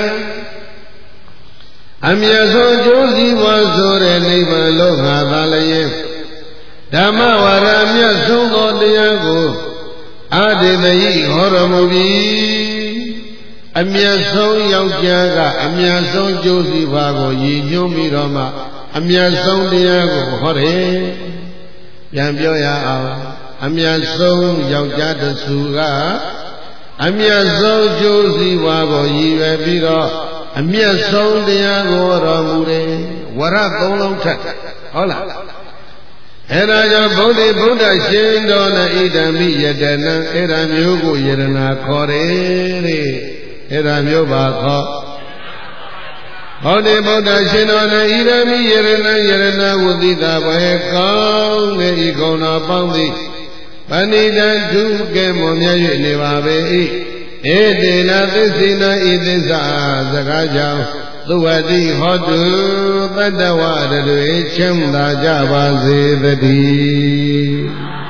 အမြတ်ဆုံးကျိုးစီးပွားဆိုတဲ့နိဗ္ဗာန်လို့ငါသာလျင်ဓမ္မဝါဒမြတ်ဆုံးသောတရားကိုအာဒေသယိဟောတော်မူပြီအမြတ်ဆုံးယောက်ျားကအမြတ်ဆုံးကျိုးစီးပွားကိုရည်ညွှန်းပြီးတော့မှအမြတ်ဆုံးတရားကိုဟောတယ်ပြန်ပြောရအောင်အမြတ်ဆုံးယောက်ျားတစုကအမြတ်ဆုံးကျိုးစီးပွားကိုရည်ရွယ်ပြီးတော့အမြတ်ဆုံးတရားကိုတော်မူတယ်ဝရသုံးလုံးထက်ဟုတ်လားအဲ့ဒါကြောင့်ဗုဒ္ဓဗုဒ္ဓရှင်တော်နဲ့ဣဒံမိယတနံအဲ့ဒါမျိုးကိုယရနာခေါ်တယ်တဲ့အဲ့ဒါမျိုးပါခေါ်ဗုဒ္ဓဗုဒ္ဓရှင်တော်နဲ့ဣဒံမိယရဏယရဏဝတိတာဘယ်ကောင်းတဲ့ဤကုံတော်ပေါင်းသည်ပဏိတံဒုကဲမောမြတ်၍နေပါပေ၏ဧတေနသစ္စေနဤသစ္စာစကားကြောင့်သုဝတိဟောတုတတ္တဝရတွေချမ်းသာကြပါစေတည်း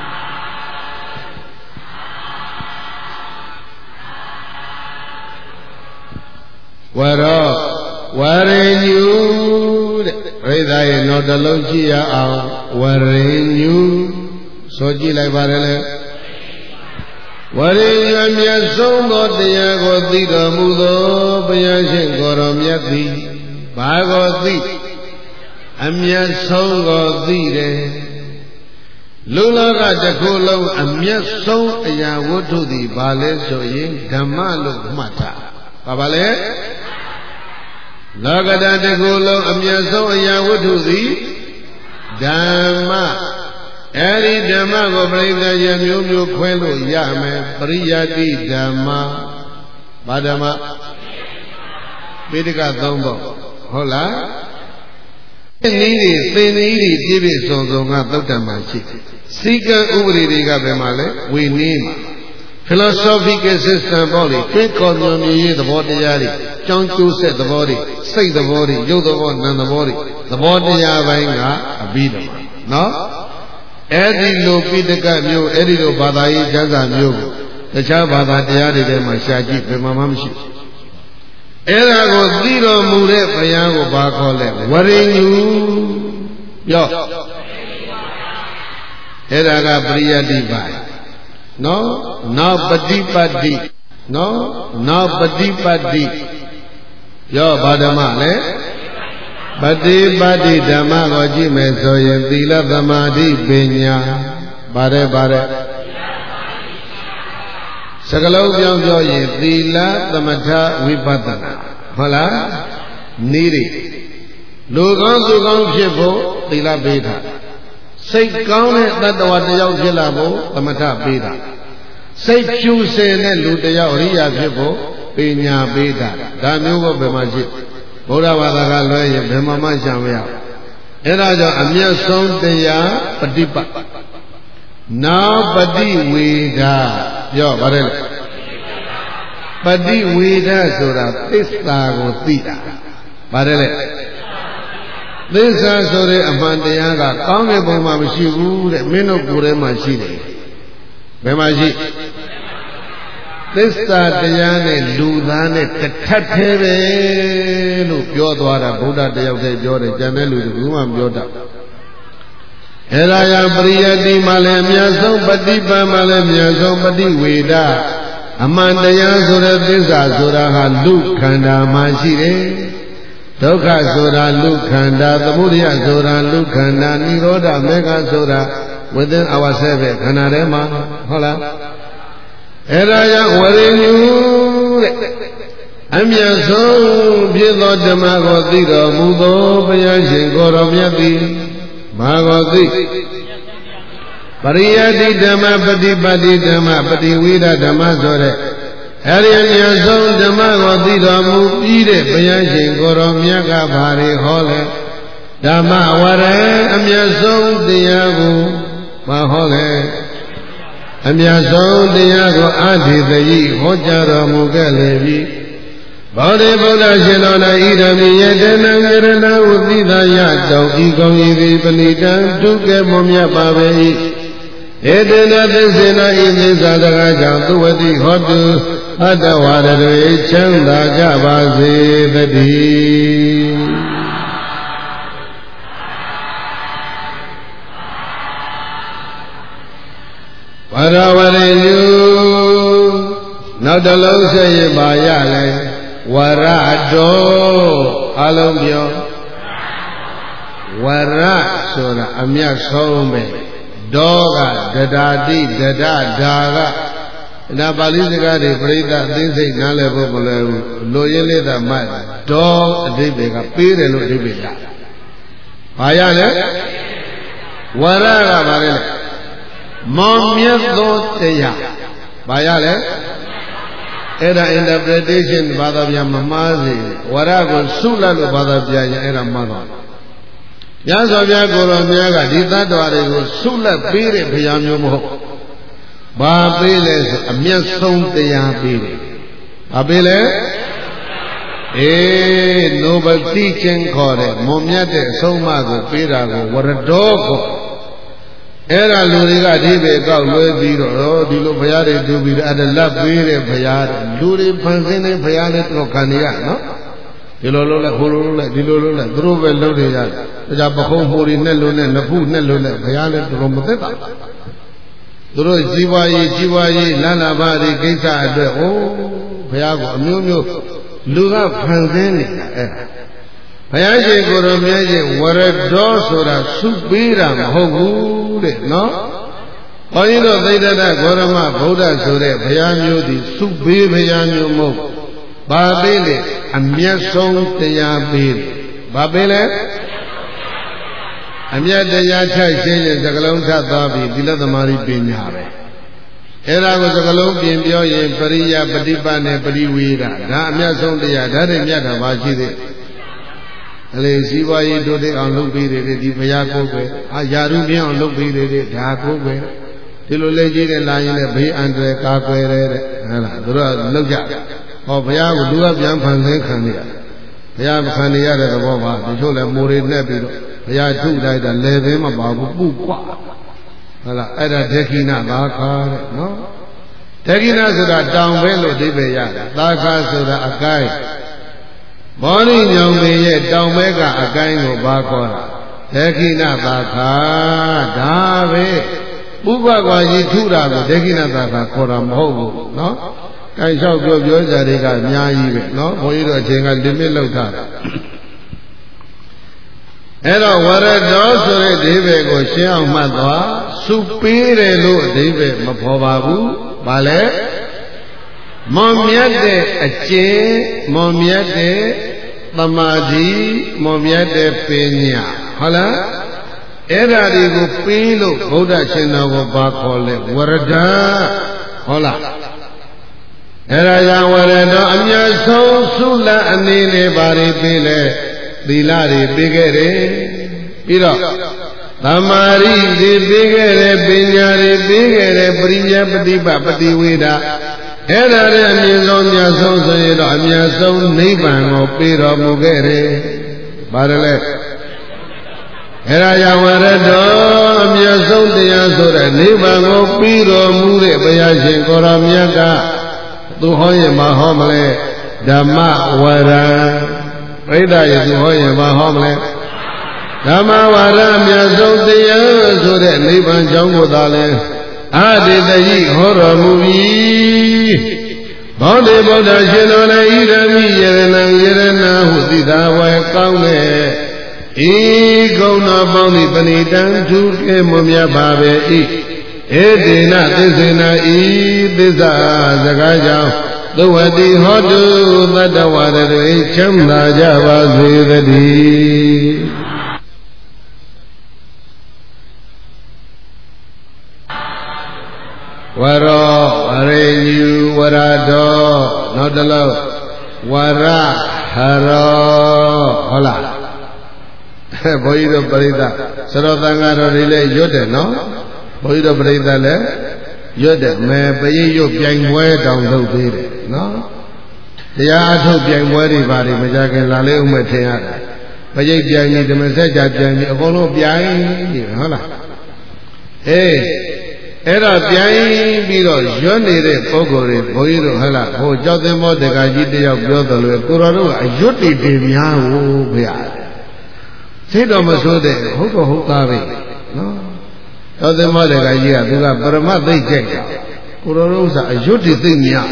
ဝရောဝရိညုတဲ့ပရိသတ်ရဲ့တော့တစ်လုံးကြည့်ရအောင်ဝရိညုဆိုကြည့်လိုက်ပါရလေဝရိညုမြတ်ဆုံးသောတရားကိုသိတော်မူသောဘုရားရှင်ကိုယ်တော်မြတ်သည်ဘာကိုသိအမြတ်ဆုံးကိုသိတယ်လူလောကတစ်ခုလုံးအမြတ်ဆုံးအရာဝတ္ထုသည်ဘာလဲဆိုရင်ဓမ္မလို့မှတ်ထားဘာပါလဲလောကဓာတ်တစ်ခုလုံးအမြတ်ဆုံးအရာဝတ္ထုသည်ဓမ္မ Eri Dhamma ko Parita ya myo myo khwe lo ya me Pariyati Dhamma Ba Dhamma Pedikaသုံးပေါ့ဟုတ်လားနည်းတွေသင်နည်းတွေပြည့်ပြည့်စုံစုံကသုတ်တံမှာရှိစီကံဥပဒေတွေကဘယ်မှာလဲဝေနည်းမှာ philosophical system ပေါ့လေသိကော်မျိုးမျိုးရေးသဘောတရားတွေကြောင်းကျိုးဆက်သဘောတွေစိတ်သဘောတွေရုပ်သဘောနာမ်သဘောတွေသဘောတရားပိုင်းကအပြီးတော့နော်အဲ့ဒီလိုပိဋကမျိုးအဲ့ဒီလိုဘာသာရေးကျမ်းစာမျိုးကိုတခြားဘာသာတရားတွေထဲမှာရှာကြည့်ဘယ်မှာမှမရှိဘူးအဲ့ဒါကိုသိတော်မူတဲ့ဘုရားကိုဘာခေါ်လဲဝရိညူပြောအဲ့ဒါကပရိယတ္တိပါနော်နောက်ပฏิပတ်တိနော်နောက်ပฏิပတ်တိရောဘာဓမ္မလဲပฏิပတ်တိဓမ္မကိုကြည့်မယ်ဆိုရင်သီလသမာဓိပညာပါတယ်ပါတယ်စကလုံးပြောင်းပြောရင်သီလသမထဝိပဿနာဟုတ်လားနည်းတွေလူကောင်းသူကောင်းဖြစ်ဖို့သီလပေးတာစိတ်ကောင်းတဲ့တတ္တဝါတယောက်ဖြစ်လာဖို့သမထပေးတာစိတ်ဖြူစင်တဲ့လူတယောက်အရိယာဖြစ်ဖို့ပညာပေးတာဒါမျိုးဘယ်မှာရှိဘုရားဘာသာကလွဲရင်ဘယ်မှာမှရှာမရအဲ့ဒါကြောင့်အမျက်ဆုံးတရားပฏิပတ်နောက်ပฏิဝေဒပြောပါတယ်လေပฏิဝေဒဆိုတာသစ္စာကိုသိတာပါတယ်လေသစ္စာဆိုတဲ့အမှန်တရားကကောင်းတဲ့ပုံမှာမရှိဘူးတဲ့မင်းတို့ကိုယ်ထဲမှာရှိတယ်ဘယ်မှာရှိသစ္စာတရားနဲ့လူသားနဲ့တစ်ထပ်သေးပဲလို့ပြောသွားတာဗုဒ္ဓတယောက်တည်းပြောတယ်ကျန်တဲ့လူကဘူးမှမပြောတတ်အဲ့ဒါရပရိယတ္တိမှလည်းအများဆုံးပฏิပတ်မှလည်းအများဆုံးပฏิဝေဒအမှန်တရားဆိုတဲ့သစ္စာဆိုတာဟာလူခန္ဓာမှာရှိတယ်ဒုက္ခဆိုတာလူခန္ဓာသမုဒယဆိုတာလူခန္ဓာនិရောဓမေဃဆိုတာ within ourselves ပဲခန္ဓာထဲမှာဟုတ်လားအဲ့ဒါကြောင့်ဝရိညူတဲ့အမြတ်ဆုံးဖြစ်သောဓမ္မကိုသိတော်မူသောဘုရားရှင်ကိုယ်တော်မြတ်သည်မာဂောသိပရိယတ္တိဓမ္မပฏิပတ်တိဓမ္မပฏิဝေဒဓမ္မဆိုတဲ့အဲ့ဒီအမြတ်ဆုံးဓမ္မကိုသိတော်မူပြီးတဲ့ဘုရားရှင်ကိုယ်တော်မြတ်ကဘာတွေဟောလဲဓမ္မဝရအမြတ်ဆုံးတရားကိုမဟောလဲအမြတ်ဆုံးတရားကိုအာတိတယိဟောကြားတော်မူခဲ့လေပြီဘောဓိဗုဒ္ဓရှင်တော်၌ဣဒံမိယတနံယရဏဝသိသာယတောင်ဤကောင်းဤသည်ပဏိတံဒုက္ခမွန်မြတ်ပါပေ၏ဧတနသစ္စေနဤသစ္စာတကားကြောင့်သူဝတိဟောတုအတ္တဝါဒတွေချမ်းသာကြပါစေတည်းဝရဝရိညူနောက်တစ်လုံးဆက်ရပါရလဲဝရတောအလုံးပြောဝရဆိုတာအမြတ်ဆုံးပဲဒေါကဒဒါတိဒဒဒါကဒါပါဠိစကားတွေပြိဿအသိစိတ်နားလည်ဖို့မလွယ်ဘူးလိုရင်းလေးသာမှတ်ဒေါအဓိပ္ပာယ်ကပေးတယ်လို့အဓိပ္ပာယ်ရဘာရလဲဝရကဘာလဲမောင်မြတ်သောတရားဘာရလဲအဲ့ဒါ interpretation ဘာသာပြန်မမှားစေဝရကိုဆုလတ်လို့ဘာသာပြန်ရင်အဲ့ဒါမှားသွားတယ်။ညဇောပြကိုယ်တော်များကဒီသတ္တဝါတွေကိုဆုလတ်ပေးတဲ့ဘုရားမျိုးမဟုတ်။ဘာပေးလဲဆိုအမျက်ဆုံးတရားပေးတယ်။ဘာပေးလဲ။အေး noble teaching ခေါ်တဲ့မွန်မြတ်တဲ့အဆုံးအမကိုပေးတာကိုဝရတော်ကိုအဲ့ဒါလူတွေကအဓိပ္ပာယ်ကောက်လွဲပြီးတော့ဒီလိုဘုရားတွေတူပြီးအဲ့ဒါလက်ပေးတဲ့ဘုရားလူတွေဖန်ဆင်းတဲ့ဘုရားလည်းတော်ခံနေရနော်ဒီလိုလုပ်လိုက်ဟိုလိုလုပ်လိုက်ဒီလိုလုပ်လိုက်သူတို့ပဲလုပ်နေရတယ်ဒါကြောင့်ပခုံးမှုတွေနဲ့လို့နဲ့နဖုနဲ့လို့နဲ့ဘုရားလည်းတော်မသက်တာသူတို့ជីវရေးជីវရေးလန္နာဘာတွေကိစ္စအတွက်အိုးဘုရားကအမျိုးမျိုးလူကဖန်ဆင်းနေတာအဲ့ဒါဘုရားရှင်ကိုယ်တော်မြတ်ရှင်ဝရတော်ဆိုတာစုပေးတာမဟုတ်ဘူးတဲ့နော်။ဘုန်းကြီးတို့သိတ္တဂေါရမဗုဒ္ဓဆိုတဲ့ဘုရားမျိုးဒီစုပေးဘုရားမျိုးမဟုတ်။ဘာပေးလဲအမျက်ဆုံးတရားပေးတယ်။ဘာပေးလဲအမြတ်တရားထိုက်ရှင်းရင်စကလုံးထပ်သွားပြီးသီလသမารိပညာပဲအဲ့ဒါကိုစကလုံးပြင်ပြောရင်ပရိယပฏิပတ်နဲ့ပရိဝေဒဒါအမြတ်ဆုံးတရားဒါတွေမြတ်တာပါရှိသေးအလေစီးပွားရေးတိုးတက်အောင်လုပ်ပေးတယ်ဒီဘုရားကိုယ်ပဲအာယာရုပြင်းအောင်လုပ်ပေးတယ်ဒါကိုယ်ပဲဒီလိုလေကြီးတဲ့လာရင်လည်းဘေးအန္တရာယ်ကာကွယ်တယ်တဲ့ဟုတ်လားသူတို့လောက်ကြဟောဘုရားကလူကပြန်ဖန်ဆင်းခံနေရဘုရားခံနေရတဲ့သဘောပါဒီချို့လည်းမိုးတွေနှက်ပြီးတော့ဘုရားထုလိုက်တာလေပင်မပါဘူးပုကွဟုတ်လားအဲ့ဒါဒေခိနသာခာတဲ့နော်ဒေခိနဆိုတာတောင်ပဲလို့အဓိပ္ပာယ်ရတယ်သာခာဆိုတာအကိုင်းဘောဓိညောင်ပင်ရဲ့တောင်ဘက်ကအကိုင်းကိုဘာခေါ်တာဒေခိနသာခာဒါပဲပုပ္ပကွာကြီးထုတာကိုဒေခိနသာခာခေါ်တာမဟုတ်ဘူးနော်ကိုင်းလျှောက်ပြောပြောကြတွေကအများကြီးပဲနော်ဘုန်းကြီးတို့အချိန်က limit လောက်ထားတာအဲ့တော့ဝရတောဆိုတဲ့အိဗေကိုရှင်းအောင်မှတ်သွားစုပေးတယ်လို့အဓိပ္ပာယ်မဖော်ပါဘူး။ဘာလဲမွန်မြတ်တဲ့အကျင့်မွန်မြတ်တဲ့သမာဓိမွန်မြတ်တဲ့ပညာဟုတ်လားအဲ့ဓာတွေကိုပေးလို့ဗုဒ္ဓရှင်တော်ကိုဘာခေါ်လဲဝရဒဟုတ်လားအဲ့ဒါကြောင့်ဝရတောအမြတ်ဆုံးသုလအနေနဲ့ဘာတွေပေးလဲသီလတွေပေးခဲ့တယ်ပြီးတော့သမာဓိတွေပေးခဲ့တယ်ပညာတွေပေးခဲ့တယ်ပရိညာပฏิပတ်ပฏิဝေဒအဲ့ဒါနဲ့အမြင့်ဆုံးမြတ်ဆုံးဆိုရင်တော့အမြတ်ဆုံးနိဗ္ဗာန်ကိုပေးတော်မူခဲ့တယ်။ဘာလဲအဲ့ဒါကြောင့်ဝရတောအမြတ်ဆုံးတရားဆိုတဲ့နိဗ္ဗာန်ကိုပြီးတော်မူတဲ့ဘုရားရှင်ကိုရောမြတ်ကသူဟောရင်မဟောမလဲဓမ္မဝရံပရိသတ်ရဲ့သူဟောရင်မဟောမလဲဓမ္မဝါဒအမြတ်ဆုံးတရားဆိုတဲ့နိဗ္ဗာန်ကြောင်းကိုသာလဲအာတိတယိဟောတော်မူ၏ဘောဓိဗုဒ္ဓရှင်တော်လည်းဣဒမိယရဏံယရဏဟုသိသာဝဲကောင်းတဲ့ဤကုဏပေါင်းသည်ပဏိတံသူကဲမွန်မြတ်ပါပဲဤဧတေနသစ္စေနဤသစ္စာစကားကြောင့်သဝတိဟောတုသတ္တဝရတွေချမ်းသာကြပါစေတည်းဝရောအရိညူဝရတောနောက်တစ်လုံးဝရဟရောဟုတ်လားဘုန်းကြီးတို့ပရိသတ်စရောသံဃာတော်တွေလည်းရွတ်တယ်နော်ဘုန်းကြီးတို့ပရိသတ်လည်းရွတ်တယ်မဲပရိရွတ်ပြိုင်ပွဲတောင်လုပ်သေးတယ်နော်တရားအထုတ်ပြိုင်ပွဲတွေပါတွေမကြခင်လာလေးဦးမဲ့ထင်ရတယ်ပရိပြိုင်ကြီးဓမ္မစကြာပြိုင်ကြီးအကုန်လုံးပြိုင်နေဟုတ်လားအေးအဲ့တော့ပြိုင်ပြီးတော့ရွတ်နေတဲ့ပုဂ္ဂိုလ်တွေဘုန်းကြီးတို့ဟဲ့လားဟိုကြောက်သင်္ဘောတက္ကကြီးတယောက်ပြောတယ်လို့ကိုတော်တို့ကအရွတ်တွေတင်များဘူးဗျာစိတ်တော်မဆိုးတဲ့ဟုတ်တော့ဟုတ်သားပဲနော်ကြောက်သင်္ဘောတက္ကကြီးကသူကပရမသိတ်ကြိုက်တာကိုတော်တို့ကအရွတ်တွေသိများ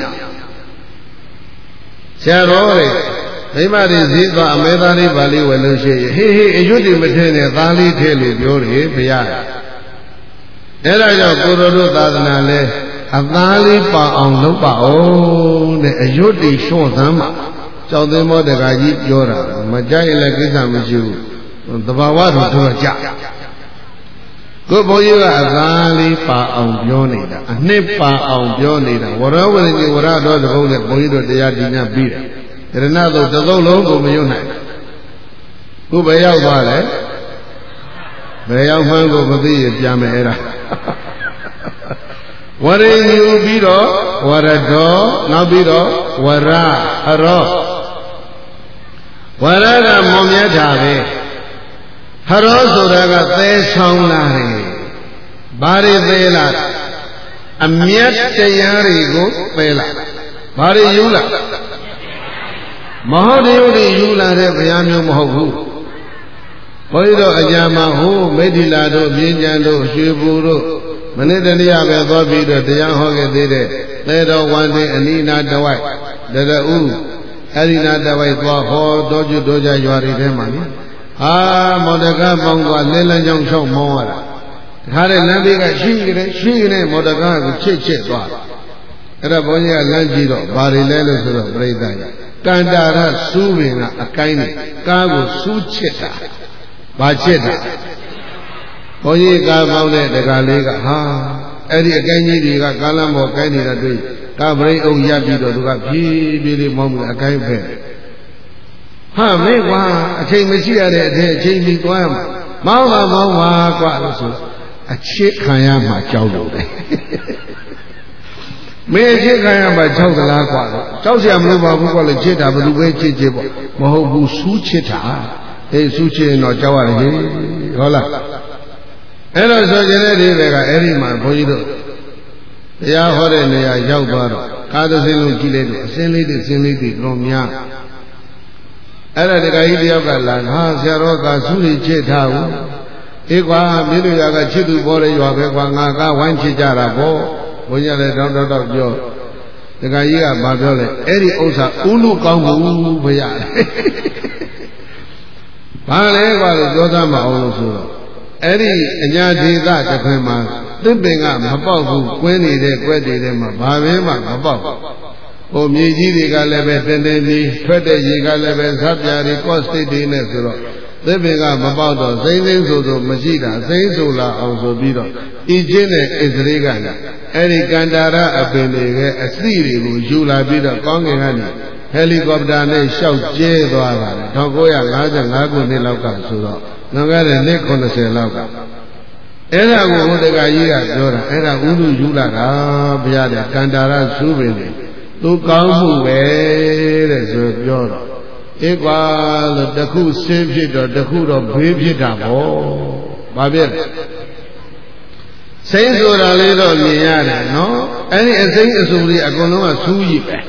ဆရာတော်တဲ့မိမတွေဈေးသွားအမဲသားလေးပါလေးဝယ်လို့ရှိရင်ဟေးဟေးအရွတ်တွေမထည့်နဲ့သားလေးထည့်လို့ပြောတယ်ဘုရားအဲ့ဒါကြောင့်ကိုရိုတို့သာသနာလဲအသားလေးပါအောင်လုပ်ပါအောင်တဲ့အရွတ်တွေရှော့သမ်းပါကြောက်သင်္ဘောတက္ကကြီးပြောတာမကြိုက်လည်းကိစ္စမရှိဘူးသဘာဝတော့တော့ကြကိုဘုန်းကြီးကအသားလေးပါအောင်ပြောနေတာအနှစ်ပါအောင်ပြောနေတာဝရဝရကြီးဝရတော်သဘုံနဲ့ဘုန်းကြီးတို့တရားဒီညပြီးတယ်ရဏသုတ်တစ်သုတ်လုံးကိုမရွတ်နိုင်ခုဘယ်ရောက်သွားလဲဘယ်ရောက်မှန်းကိုမသိရင်ပြန်မယ်အဲ့ဒါဝရိညူပြီးတော့ဝရတော်နောက်ပြီးတော့ဝရဟရောဝရကမွန်မြတ်တာပဲဟရောဆိုတာကသဲဆောင်လာတယ်ဘာတွေသဲလာအမြတ်တရားတွေကိုသဲလာဘာတွေယူလာမဟုတ်တယ်တွေယူလာတဲ့ဘုရားမျိုးမဟုတ်ဘူးဘုန်းကြီးတို့အကြာမှာဟိုမိတ္တိလာတို့ပြင်းကျန်တို့ရွှေဘူတို့မနေ့တည်းပဲသွားပြီးတော့တရားဟောခဲ့သေးတဲ့သေတော်ဝန္တေအနိနာတဝိုက်တရဥအရိနာတဝိုက်သွားဟောတော်ကျွတော်ကြရွာတွေထဲမှာနိဟာမော်တကားပေါင်းသွားလဲလန်းချောင်းချောင်းမောင်းရတာတခါတည်းလမ်းဘေးကရှိကြတယ်ရှိကြတယ်မော်တကားကိုချစ်ချစ်သွားအဲ့ဒါဘုန်းကြီးကလမ်းကြည့်တော့ဘာတွေလဲလို့ဆိုတော့ပြိဿကြီးကန္တာရစူးပင်ကအကိုင်းနဲ့ကားကိုစူးချစ်တာဘာချစ်တာဘုန်းကြီးကားပေါင်းတဲ့တကားလေးကဟာအဲ့ဒီအကိုင်းကြီးတွေကကားလမ်းပေါ်ကိုင်းနေတာတွေ့ကားပရိအုပ်ရပ်ပြီးတော့သူကဖြည်းဖြည်းလေးမောင်းပြီးအကိုင်းဖက်ဟာမေကွာအချိန်မရှိရတဲ့အထက်အချိန်ပြီးသွားမှာမောင်းပါမောင်းပါကွာလို့ဆိုအချစ်ခံရမှာကြောက်လို့တယ်မင်းအချစ်ခံရမှာကြောက်သလားကွာလို့ကြောက်เสียမလို့ပါဘူးကွာလို့ချစ်တာဘယ်သူပဲချစ်ချစ်ပေါ့မဟုတ်ဘူးစူးချစ်တာအေးစူးချစ်ရင်တော့ကြောက်ရတယ်ဟေးဟုတ်လားအဲ့တော့ဆိုကြတဲ့ဒီတွေကအဲ့ဒီမှာဘုန်းကြီးတို့တရားဟောတဲ့နေရာရောက်သွားတော့ကာသစင်းလုံးကြည့်လိုက်တော့အစင်းလေးတွေစင်းလေးတွေတော့များအဲ့ဒါတခါကြီးတယောက်ကလာဟာဆရာတော်ကစုလိချစ်ထားဘူးအေးကွာမင်းတို့ကချစ်သူပေါ်တဲ့ရွာပဲကွာငါကဝိုင်းချစ်ကြတာပေါ့ဘုန်းကြီးလည်းတောက်တောက်တောက်ပြောတခါကြီးကမပြောလဲအဲ့ဒီဥစ္စာဥလူကောင်းဘူးဘုရားဘာလဲကွာလို့ပြောသားမအောင်လို့ဆိုတော့အဲ့ဒီအညာဒေသတစ်ခွင်မှာသစ်ပင်ကမပေါက်ဘူးကွင်းနေတဲ့ကွက်တွေမှာဘာပဲမှမပေါက်ဟိုမြေကြီးတွေကလည်းပဲတင်းတင်းကြီးထွက်တဲ့ရေကလည်းပဲဇပ်ပြာတွေကော့စတစ်တွေနဲ့ဆိုတော့သစ်ပင်ကမပေါက်တော့စိမ့်စိမ့်ဆိုဆိုမရှိတာစိမ့်ဆိုလာအောင်ဆိုပြီးတော့ဤချင်းနဲ့ဣသရေကလည်းအဲ့ဒီကန္တာရအပင်တွေရဲ့အသီးတွေကိုယူလာပြီးတော့ကောင်းကင်ကနေဟယ်လီကော်ပတာနဲ့ရှောက်ကျဲသွားတာလေ၁၉၅၅ခုနှစ်လောက်ကဆိုတော့နောက်ခဲ့တဲ့နှစ်ခုနှစ်ဆယ်လောက်ကအဲ့ဒါကိုဘုဒ္ဓဂါကြီးကပြောတာအဲ့ဒါဥလူယူလာတာဘုရားတဲ့ကန္တာရစုပင်တွေသူကောင်းမှုပဲတဲ့ဆိုပြောတော့ဧကွာလို့တခုဆင်းဖြစ်တော့တခုတော့ဘေးဖြစ်တာပေါ့ဘာဖြစ်လဲစိမ့်ဆိုတာလေးတော့မြင်ရတယ်နော်အဲ့ဒီအစိမ့်အဆူတွေအကုန်လုံးကစူးရည်ပဲ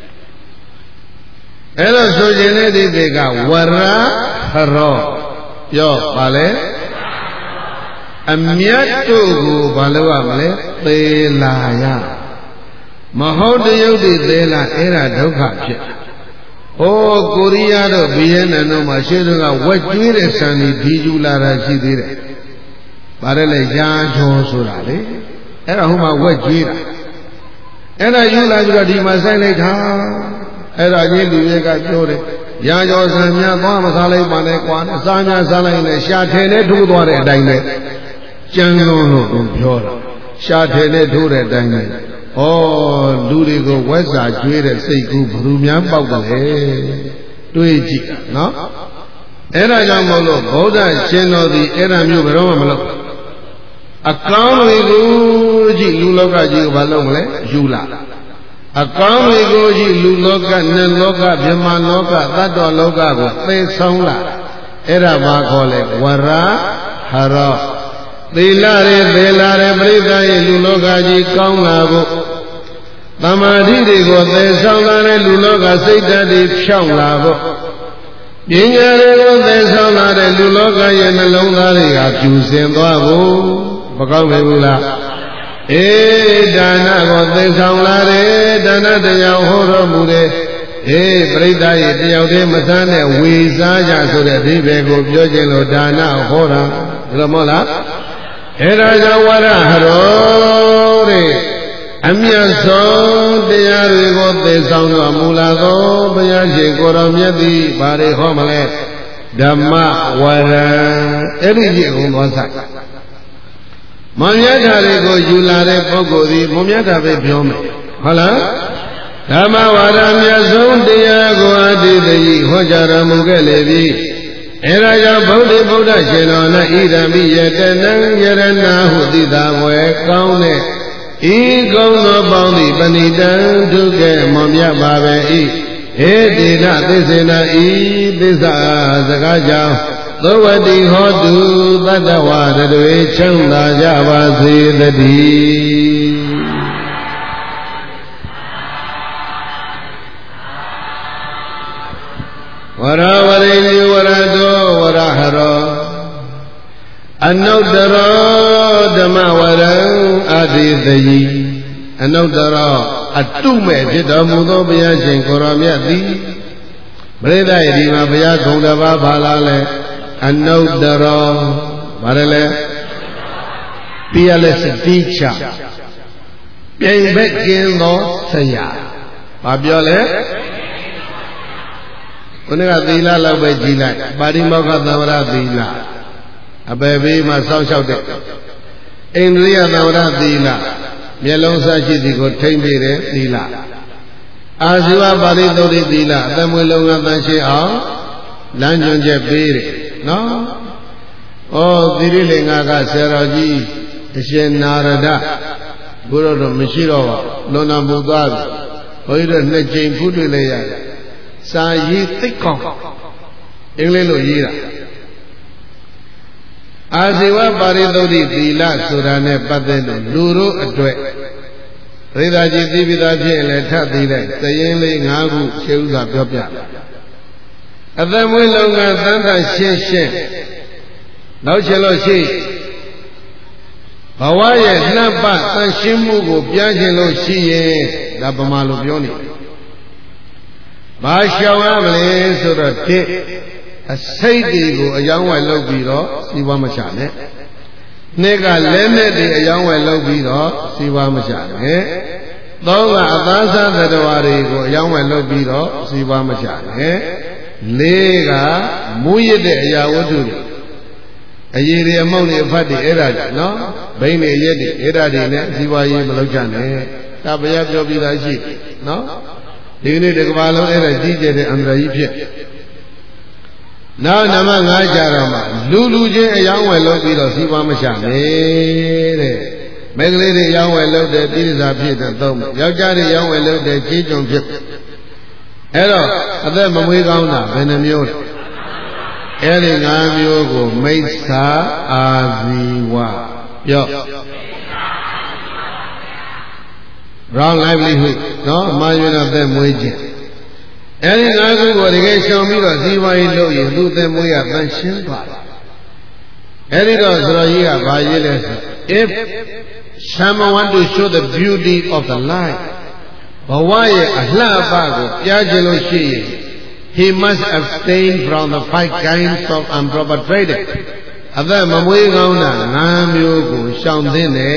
အဲ့တော့ဆိုခြင်းတဲ့ဒီတွေကဝရဟရောပြောပါလေအမြတ်တို့ကိုဘာလို့ရမလဲသေလာရမဟုတ်တရုပ်တွေသေးလားအဲ့ဒါဒုက္ခဖြစ်ဟိုကိုရီးယားတို့ဗီယက်နမ်တို့မှာရှေ့တုန်းကဝက်ကျွေးတဲ့ဆန်ဒီဒီယူလာတာရှိသေးတယ်။ဗါတယ်လေရာချောဆိုတာလေအဲ့ဒါဟိုမှာဝက်ကျွေးတာအဲ့ဒါယူလာပြီးတော့ဒီမှာဆိုင်လိုက်တာအဲ့ဒါကြီးလူတွေကပြောတယ်ရာချောဆန်များသွားမစားလိုက်ပါနဲ့ကွာနဲ့စားများစားလိုက်နဲ့ရှာထယ်နဲ့ထိုးသွားတဲ့အတိုင်းပဲကြံလုံးလို့ပြောတာရှာထယ်နဲ့ထိုးတဲ့အတိုင်းပဲဩလူတွေကိုဝက်စာကျွေးတဲ့စိတ်ကူးဘယ်သူများပေါက်တယ်လဲတွေးကြည့်နော်အဲ့ဒါကြောင့်မို့လို့ဗုဒ္ဓရှင်တော်သည်အဲ့ဒါမျိုးဘယ်တော့မှမလုပ်အကောင်းတွေကိုကြည့်လူလောကကြီးကိုဘာလုပ်မလဲယူလာအကောင်းတွေကိုကြည့်လူလောကနတ်လောကဗြဟ္မာလောကသတ္တလောကကိုသိဆောင်လာအဲ့ဒါဘာခေါ်လဲဝရဟရောသီလရေသီလရေပရိသတ်ရဲ့လူလောကကြီးကောင်းလာဖို့သမာဓိတွေကိုသေဆောင်လာတဲ့လူလောကစိတ်ဓာတ်တွေဖြောင်းလာဖို့ပညာတွေကိုသေဆောင်လာတဲ့လူလောကရဲ့နှလုံးသားတွေကဖြူစင်သွားဖို့မကောင်းဘူးလားအေးဒါနကိုသေဆောင်လာတယ်ဒါနတရားဟောတော်မူတဲ့အေးပရိသတ်ရဲ့တယောက်တည်းမဆန်းတဲ့ဝေစားကြဆိုတဲ့အဓိပ္ပာယ်ကိုပြောခြင်းလို့ဒါနဟောတာဒီလိုမဟုတ်လားအဲ့ဒါကြောင့်ဝရဟရောတဲ့အမြတ်ဆုံးတရားတွေကိုသိဆောင်တော်မူလာသောဘုရားရှင်ကိုယ်တော်မြတ်သည်ဘာတွေဟောမလဲဓမ္မဝရံအဲ့ဒီကြီးအောင်သွားဆိုင်မွန်မြတ်တာတွေကိုယူလာတဲ့ပုဂ္ဂိုလ်သည်မွန်မြတ်တာပဲပြောမယ်ဟုတ်လားဓမ္မဝရံမြတ်ဆုံးတရားကိုအတ္တိတိဟောကြားတော်မူခဲ့လေပြီအဲဒါကြောင့်ဗုဒ္ဓဗုဒ္ဓရှင်တော်နဲ့ဣဒံမိယတနံယရဏဟုသိတာဝဲကောင်းတဲ့ဤကုံသောပေါင်းသည်ပဏိတံဒုက္ခမောမြတ်ပါပဲဤဟေတိနသစ္စေနဤသစ္စာစကားကြောင့်သောဝတိဟောတုတတ္တဝရတွေချမ်းသာကြပါစေတည်းဝရဝရိဏိဝရတောဝရဟရောအနုတ္တရောဓမ္မဝရံအာတိသယိအနုတ္တရောအတုမဲ့ဖြစ်တော်မူသောဘုရားရှင်ကိုရောမြတ်သည်ပရိသတ်ဒီမှာဘုရားဂုဏ်တစ်ပါးပါလာလဲအနုတ္တရောဘာလဲပြရလဲစတိချပြိုင်ဘက်ကင်းသောဆရာဘာပြောလဲခုနကသီလလောက်ပဲကြည်လိုက်ပါရိမောက္ခသံဝရသီလအပေဘေးမှာစောင့်ရှောက်တဲ့အိန္ဒြိယသဝရသီလမျက်လုံးစားရှိသည်ကိုထိမ့်ပေးတဲ့သီလအာဇီဝပါဠိသုတ်တိသီလအသက်မွေးလုံးကသန့်ရှင်းအောင်လမ်းညွှန်ချက်ပေးတယ်နော်ဩသီရိလင်္ကာကဆရာတော်ကြီးအရှင်နာရဒဘုရားတော်မရှိတော့ပါလွန်တော်မူသွားပြီဘုန်းကြီးတို့နှစ်ကြိမ်ဖူးတွေ့လိုက်ရတယ်စာရေးသိကောင်းအင်္ဂလိပ်လိုရေးတာအာဇီဝပါရိသုတ်တိသီလဆိုတာနဲ့ပတ်သက်လို့လူတို့အတွက်ပရိသတ်ကြီးသိပြီးသားဖြစ်ရင်လည်းထပ်သေးလိုက်သရင်လေး၅ခုရှေးဥစွာပြောပြအသက်မွေးလုံကသံသာရှင်းရှင်းနောက်ချင်လို့ရှိဘဝရဲ့နှပ်ပသန့်ရှင်းမှုကိုပြချင်လို့ရှိရင်ဒါပမာလို့ပြောနေဘာရှောင်ရမလဲဆိုတော့တစ်အစိတ်တွေကိုအယောင်းဝယ်လုပ်ပြီးတော့စီးပွားမချနဲ့နှစ်ကလက်နဲ့တွေအယောင်းဝယ်လုပ်ပြီးတော့စီးပွားမချနဲ့သုံးကအသားစားသတ္တဝါတွေကိုအယောင်းဝယ်လုပ်ပြီးတော့စီးပွားမချနဲ့လေးကမူးရတဲ့အရာဝတ္ထုတွေအရေးတွေအမောက်တွေအဖတ်တွေအဲ့ဒါကြီးနော်ဘိန်းတွေရက်တွေအဲ့ဒါတွေနဲ့စီးပွားရေးမလုပ်ချနဲ့ဒါဘုရားပြောပြီးသားရှိနော်ဒီကနေ့တစ်ကမ္ဘာလုံးအဲ့ဒါကြီးကျယ်တဲ့အန္တရာယ်ကြီးဖြစ်နောက်နံပါတ်၅ကြတော့မှလူလူချင်းအယောင်းဝယ်လုပ်ပြီးတော့စီးပွားမချနဲ့တဲ့မိန်းကလေးတွေအယောင်းဝယ်လုပ်တဲ့ပြည်စာဖြစ်တဲ့သုံးယောက်ျားတွေအယောင်းဝယ်လုပ်တဲ့ကြီးကျုံဖြစ်အဲ့တော့အသက်မမွေးကောင်းတာဘယ်နှမျိုးလဲအဲ့ဒီ၅မျိုးကိုမိစ္ဆာအာဇီဝပြော wrong livelihood နော်အမှားယွင်းတဲ့အသက်မွေးခြင်းအဲ့ဒီငါးခုကိုတကယ်ရှောင်ပြီးတော့ဇီဝရေးလုပ်ရင်သူ့အသက်မွေးရတန်ရှင်းသွားတယ်အဲ့ဒီတော့ဆိုတော်ကြီးကဘာရေးလဲဆို if someone want to show the beauty of the life ဘဝရဲ့အလှအပကိုပြချင်လို့ရှိရင် he must abstain from the five kinds of improper trading အသက်မမွေးကောင်းတာ၅မျိုးကိုရှောင်သင့်တယ်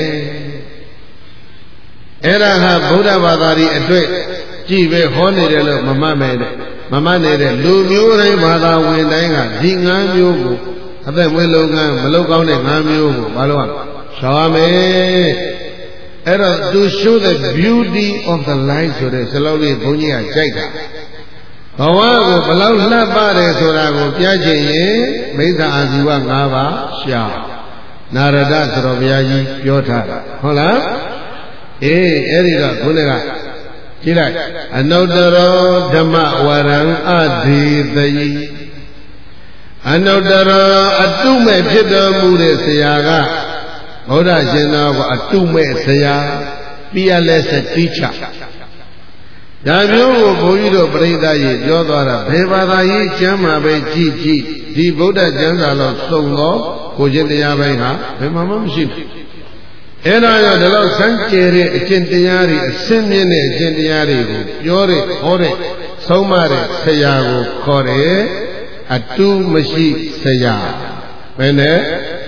အဲ့ဒါကဗုဒ္ဓဘာသာကြီးအတွက်ကြည့်ပဲဟောနေတယ်လို့မမှတ်မဲ့တဲ့မမှတ်နေတဲ့လူမျိုးတိုင်းဘာသာဝင်တိုင်းကဒီ၅မျိုးကိုအသက်မွေးလုံးကမလောက်ကောင်းတဲ့၅မျိုးကိုဘာလို့ရှောင်ရမယ်အဲ့တော့ to show the beauty of the life ဆိုတဲ့စလုံးလေးဘုန်းကြီးကကြိုက်တာဘဝကိုဘလောက်လှပတယ်ဆိုတာကိုပြချင်ရင်မိစ္ဆာအာဇီဝ၅ပါးရှောင်နာရဒဆိုတော်ဘုရားကြီးပြောထားတာဟုတ်လားအေးအဲ့ဒီတော့ခုနကကြည့်လိုက်အနုတ္တရောဓမ္မဝရံအဒေသယိအနုတ္တရောအတုမဲ့ဖြစ်တော်မူတဲ့ဆရာကဘုရားရှင်တော်ကအတုမဲ့ဆရာပြရလဲစတိချဒါမျိုးကိုဘုန်းကြီးတို့ပြိဿရေပြောသွားတာဘယ်ဘာသာရေးကျမ်းမှာပဲကြည့်ကြည့်ဒီဗုဒ္ဓကျမ်းစာလောက်သုံးတော့ကိုချင်းတရားပိုင်းဟာဘယ်မှာမှမရှိဘူးအဲ့ဒါရောဒီလောက်စမ်းကြယ်တဲ့အကျင့်တရားတွေအစင်းမြင့်တဲ့အကျင့်တရားတွေကိုပြောတဲ့ဟောတဲ့ဆုံးမတဲ့ဆရာကိုခေါ်တယ်အတုမရှိဆရာဘယ်နဲ့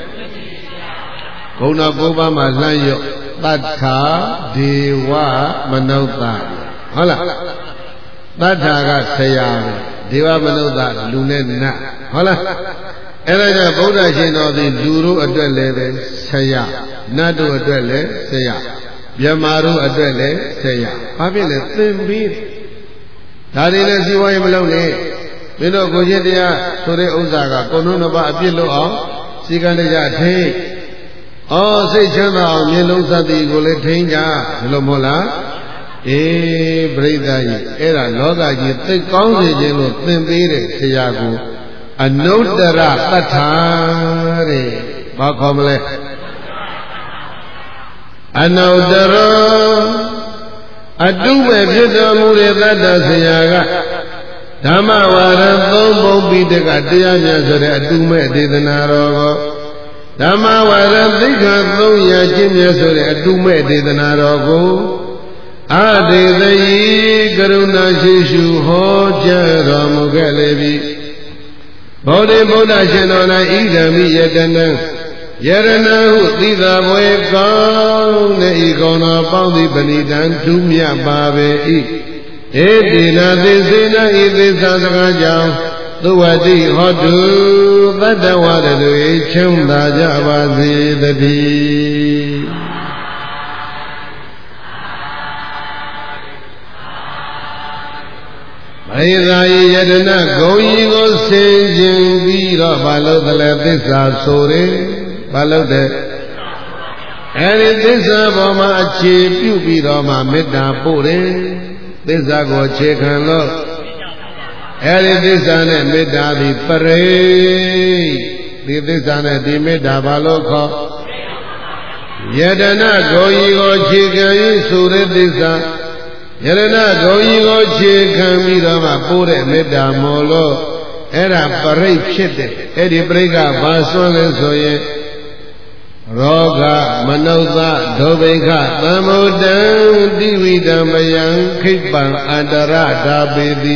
ဂုဏ၉ပါးမှာလှမ်းရော့တတ္ထာဒေဝမနုဿဟုတ်လားတတ္ထာကဆရာပဲဒေဝမနုဿလူနဲ့နတ်ဟုတ်လားအဲ့ဒါကြောင့်ဗုဒ္ဓရှင်တော်သည်လူတို့အတွက်လည်းပဲဆရာနတ်တို့အတွက်လည်းဆရာမြမတို့အတွက်လည်းဆရာဘာဖြစ်လဲသင်ပြီးဒါတွေလည်းစီဝါရေးမလုပ်နဲ့မင်းတို့ကိုချင်းတရားဆိုတဲ့ဥစ္စာကကိုယ်လုံးတစ်ပါးအပြစ်လို့အောင်စီကံတရားထိန်းဩစိတ်ချမ်းသာအောင်မျက်လုံးသတ္တိကိုလည်းထိန်းကြဘယ်လိုမဟုတ်လားအေးပြိဿကြီးအဲ့ဒါလောကကြီးသိကောင်းစေခြင်းလို့သင်ပေးတဲ့ဆရာကိုအနုတ္တရပဋ္ဌာတဲ့ဘာခေါ်မလဲအနုတ္တရအတုမဲ့ဖြစ်တော်မူတဲ့တတ္တဆရာကဓမ္မဝါရသုံးပုံပိတကတရားများဆိုတဲ့အတုမဲ့ဒေသနာတော်ကိုဓမ္မဝါရသိက္ခာသုံးရာကျင့်မြတ်ဆိုတဲ့အတုမဲ့ဒေသနာတော်ကိုအဒေသယိကရုဏာရှိရှုဟောကြားတော်မူခဲ့လေပြီဗုဒ္ဓဗုဒ္ဓရှင်တော်၌ဣဒံမိယတနံယရဏဟုသီသာဘွယ်ကောင်းတဲ့ဤကောင်းတော်ပေါင်းသည်ပဏိတံထူးမြတ်ပါပေ၏ဧတေနာသေစေနဤသေသာစကားကြောင့်သုဝတိဟောတုသတ္တဝါတွေချမ်းသာကြပါစေတည်းပရိသယယတနာဂုံကြီးကိုဆင်ခြင်ပြီးတော့ဘာလို့လဲသစ္စာဆိုတယ်ဘာလို့တဲ့အဲဒီသစ္စာပေါ်မှာအခြေပြုပြီးတော့မှမေတ္တာပို့တယ်သစ္စာကိုအခြေခံလို့အဲဒီသစ္စာနဲ့မေတ္တာသည်ပရိဒီသစ္စာနဲ့ဒီမေတ္တာဘာလို့ခေါ်ယတနာဂုံကြီးကိုအခြေခံ၍ဆိုတဲ့သစ္စာယရဏဂုံကြီးကိုခြေခံပြီးတော့မှပို့တဲ့မေတ္တာမောလို့အဲ့ဒါပရိတ်ဖြစ်တယ်အဲ့ဒီပရိတ်ကဘာစွမ်းလဲဆိုရင်ရောဂမနုဿဒုဗိခသမ္မုဒ္ဒံတိဝိတံမယံခိပ္ပံအန္တရဒါပေတိ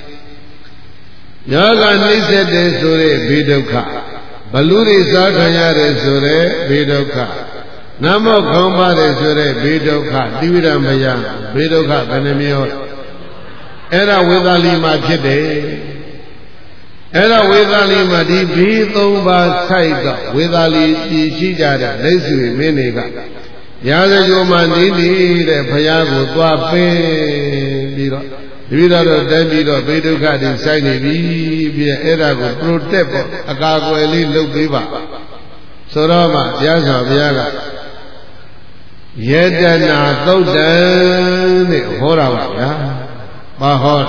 ယောဂနှိစ္စတဲ့ဆိုတဲ့ဘေဒုက္ခဘလူတွေစားခံရတယ်ဆိုတဲ့ဘေဒုက္ခနမောခေါင်းပါတယ်ဆိုတဲ့ဘေဒုက္ခတိဝိရမယဘေဒုက္ခဘယ်နှမျိုးအဲ့ဒါဝေသာလီမှာဖြစ်တယ်အဲ့ဒါဝေသာလီမှာဒီဘေးသုံးပါးဆိုင်တော့ဝေသာလီပြည်ရှိကြတဲ့လက်ဆွေမင်းတွေကရာဇဂိုမှာနေနေတဲ့ဘုရားကိုသွားပင်းပြီးတော့တပည့်တော်တို့တက်ပြီးတော့ဘေဒုက္ခတွေဆိုင်နေပြီပြီးအဲ့ဒါကို protect ပေါ့အကာအကွယ်လေးလုပ်ပေးပါဆိုတော့မှဘုရားဆောင်ဘုရားကယတနာသုတ်တံတဲ့ဟောတာပါဗျာဘာဟော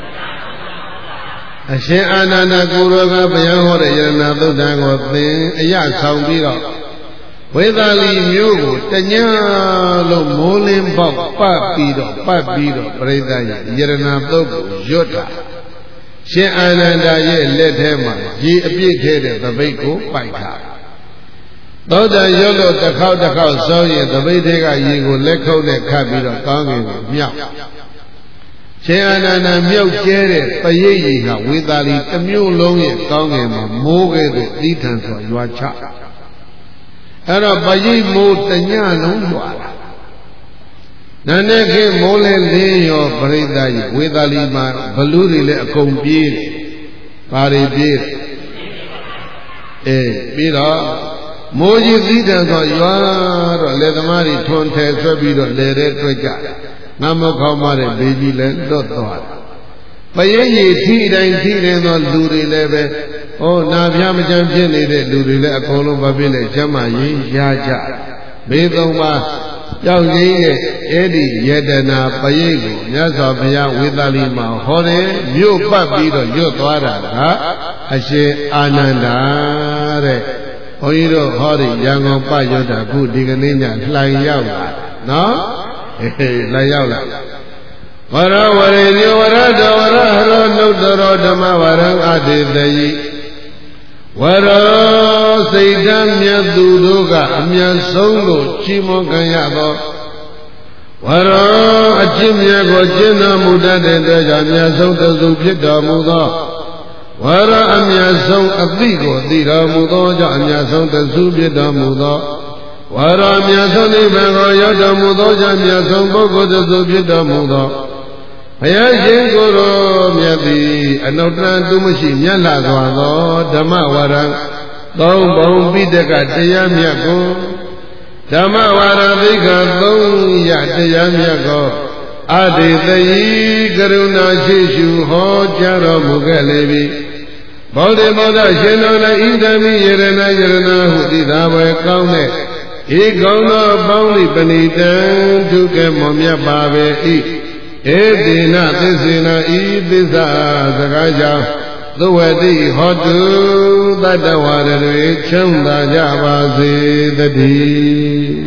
အရှင်အာနန္ဒကိုရောကဘုရားဟောတဲ့ယတနာသုတ်တံကိုသင်အရဆောင်ပြီးတော့ဝေသာလီမျိုးကိုတညလုံးမိုးလင်းပေါက်ပတ်ပြီးတော့ပတ်ပြီးတော့ပရိသတ်ရဲ့ယတနာသုတ်ကိုရွတ်တာရှင်အာနန္ဒရဲ့လက်ထဲမှာရေအပြည့်ထဲတဲ့သပိတ်ကိုပိုက်ထားသောတာရွတ်လို့တစ်ခေါက်တစ်ခေါက်စောင်းရင်သပိတ်တွေကရေကိုလက်ခုပ်နဲ့ခတ်ပြီးတော့ကောင်းကင်ကိုမြောက်ရှင်အာနန္ဒမြောက်ကျဲတဲ့ပရိတ်ကြီးကဝေသာလီတစ်မျိုးလုံးရဲ့ကောင်းကင်မှာမိုးကဲ့သို့သီးထန်စွာရွာချအဲ့တော့ပရိတ်မိုးတညလုံးရွာလာနာနဲ့ခေမိုးလဲလင်းရောပရိသတ်ကြီးဝေသာလီမှာဘလူတွေလည်းအကုန်ပြေးတယ်ဘာတွေပြေးအေးပြီးတော့မိုးကြီးသီးတယ်ဆိုရွာတော့လေသမားတွေထွန်ထဲဆွဲပြီးတော့လေတဲ့တွေ့ကြငါမခေါင်းမတဲ့ဘေးကြီးလည်းလွတ်သွားတယ်ပရိတ်ကြီးထိတိုင်းထိတယ်သောလူတွေလည်းပဲဟောနာဖျားမချမ်းဖြစ်နေတဲ့လူတွေလည်းအကုန်လုံးဘာဖြစ်လဲကျမ်းမာရင်ရကြဘေးသုံးပါးကြောက်ရင်းရဲ့အဲ့ဒီယတနာပရိတ်ကိုမြတ်စွာဘုရားဝေသာလီမှာဟောတယ်မြို့ပတ်ပြီးတော့ရွတ်သွားတာကအရှင်အာနန္ဒာတဲ့ဘုန်းကြီးတို့ဟောဒီရန်ကုန်ပရွတ်တာခုဒီကနေ့ညလှိုင်ရောက်လာနော်ဟေးလှိုင်ရောက်လာဝရဝရေညဝရတဝရဟရောနုတ္တရောဓမ္မဝရံအတေတယိဝရောစိတ်ဓာတ်မြတ်သူတို့ကအမြတ်ဆုံးလို့ချီးမွမ်းခံရသောဝရောအကျင့်မြတ်ကိုကျင့်တော်မူတတ်တဲ့အတွက်ကြောင့်အမြတ်ဆုံးသူဖြစ်တော်မူသောဝရောအမြတ်ဆုံးအသိကိုသိတော်မူသောကြောင့်အမြတ်ဆုံးသူဖြစ်တော်မူသောဝရောအမြတ်ဆုံးနိဗ္ဗာန်ကိုရောက်တော်မူသောကြောင့်အမြတ်ဆုံးပုဂ္ဂိုလ်သူဖြစ်တော်မူသောဘုရားရှင်ကိုယ်တော်မြတ်သည်အနုတ္တရသူမရှိမြတ်လာစွာသောဓမ္မဝရံသုံးဘုံပိဋကတရားမြတ်ကိုဓမ္မဝရသိက္ခာသုံးရတရားမြတ်ကိုအတေတယိကရုဏာရှိရှုဟောကြားတော်မူခဲ့လေပြီဘောဓိမောဒရှင်တော်လည်းဣဒံမိယရဏယရဏဟုတိသာပဲကောင်းတဲ့ဧကောင်းသောပေါင်းလိပဏိတံဒုက္ခမောမြတ်ပါပဲဤဧတိနသစ္စေနဤသစ္စာစကားကြောင့်သုဝတိဟောတုတတ္တဝါတွေချမ်းသာကြပါစေတည်း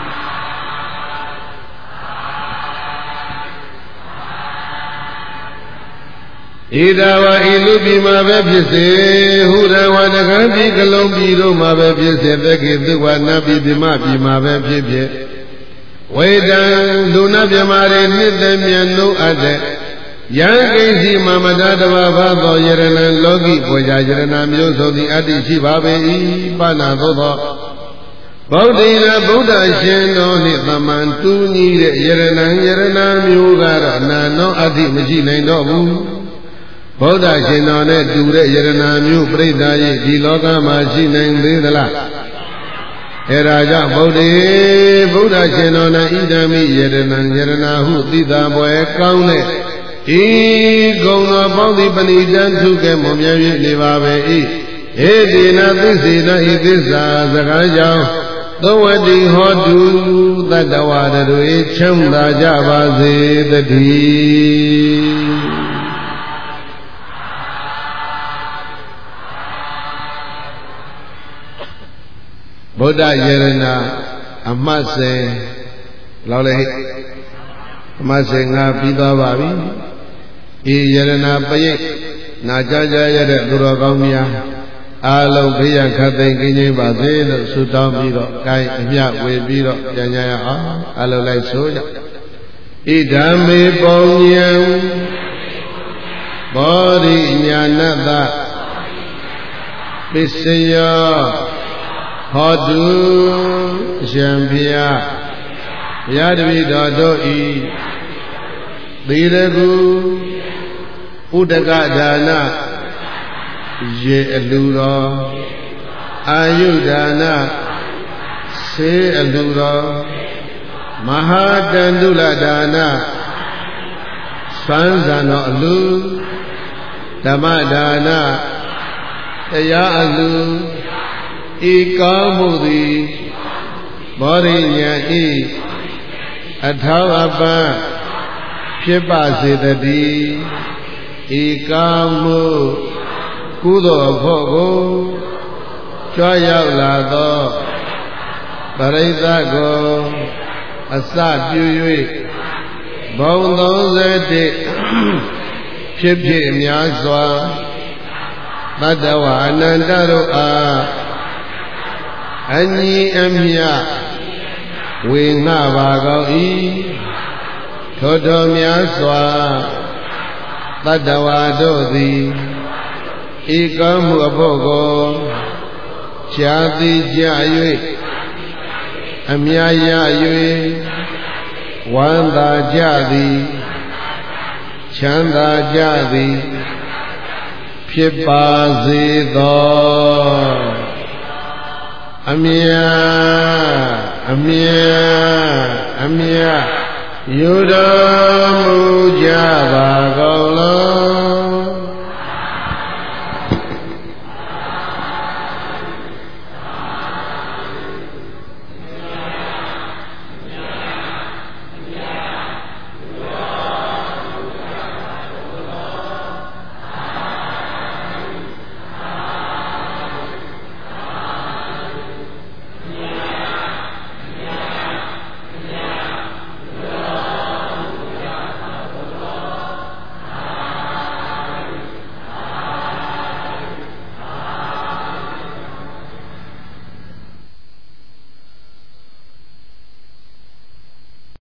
ဣဒဝါဤလူပြည်မှာပဲဖြစ်စေဟုရဝတကံပြည်ကလုံးပြည်တို့မှာပဲဖြစ်စေတက္ကိသုဝနာပြည်ပြမပြည်မှာပဲဖြစ်ဖြစ်ဝေဒံလူနာမြမာတွေနှစ်သက်မြတ်လို့အပ်တဲ့ယံကိဉ္စီမမတတဘာဘာသောယရဏံလောကီပွေကြယရဏမျိုးစုံသည်အတ္တိရှိပါပေ၏ပါဏသို့သောဗုဒ္ဓိနဗုဒ္ဓရှင်တော်နှင့်သမန်တူညီတဲ့ယရဏံယရဏမျိုးကတော့နာနောအတ္တိမရှိနိုင်တော့ဘူးဗဗုဒ္ဓရှင်တော်နဲ့တူတဲ့ယရနာမျိုးပြိဿာရဲ့ဒီလောကမှာရှိနိုင်သေးသလားအဲဒါကြောင့်ဗုဒ္ဓေဗုဒ္ဓရှင်တော်နဲ့ဣဒံမိယရဏံယရနာဟုသိတာပွဲကောင်းတဲ့ဤကုံတော်ပေါင်းသည်ပဏိတံထုကဲ့မွန်မြတ်၍နေပါပဲဤဧတိနာသစ္စေနဤသစ္စာစကားကြောင့်သောဝတိဟောတုတတ္တဝရတွေချမ်းသာကြပါစေတည်းဗုဒ္ဓယရဏအမှတ်စဉ်လောက်လေအမှတ်စဉ်ငါပြီးသွားပါပြီဤယရဏပရိတ်နာကြကြရတဲ့သူတော်ကောင်းများအားလုံးဘေးရန်ခတ်သိမ်းကင်းခြင်းပါစေလို့ဆုတောင်းပြီးတော့ကိုင်းအမြဝေပြီးတော့ပြန်ကြရအောင်အားလုံးလိုက်ဆိုကြဣဒံမေပုံညံဘောဓိညာဏတ္တပစ္စယောဟောတုရှင်ဖျားဘုရားတပည့်တော်တို့ဤသီရကုဥဒကဒါနရေအလူတော်အာယုဒါနဆေးအလူတော်မဟာတန္တုလဒါနသံဃာတော်အလူဓမ္မဒါနတရားအလူဤကောင်းမှုသည်ဘောရိညာဤအထောက်အပံ့ဖြစ်ပါစေတည်းဤကောင်းမှုကုသိုလ်ဖို့ကိုကြွားရောက်လာသောပရိသတ်ကိုအစပြု၍ဘုံသုံးဆယ်တစ်ဖြစ်ဖြစ်များစွာတတ္တဝအနန္တတို့အားအညီအမျှဝေငှပါကောင်း၏ထိုထိုများစွာတတ္တဝါတို့သည်ဤကောင်းမှုအဖို့ကိုရှားသိကြ၍အမြတ်ရ၍ဝမ်းသာကြသည်ချမ်းသာကြသည်ဖြစ်ပါစေသောအမြတ်အမြတ်အမြတ်ယူတော်မူကြပါကုန်လော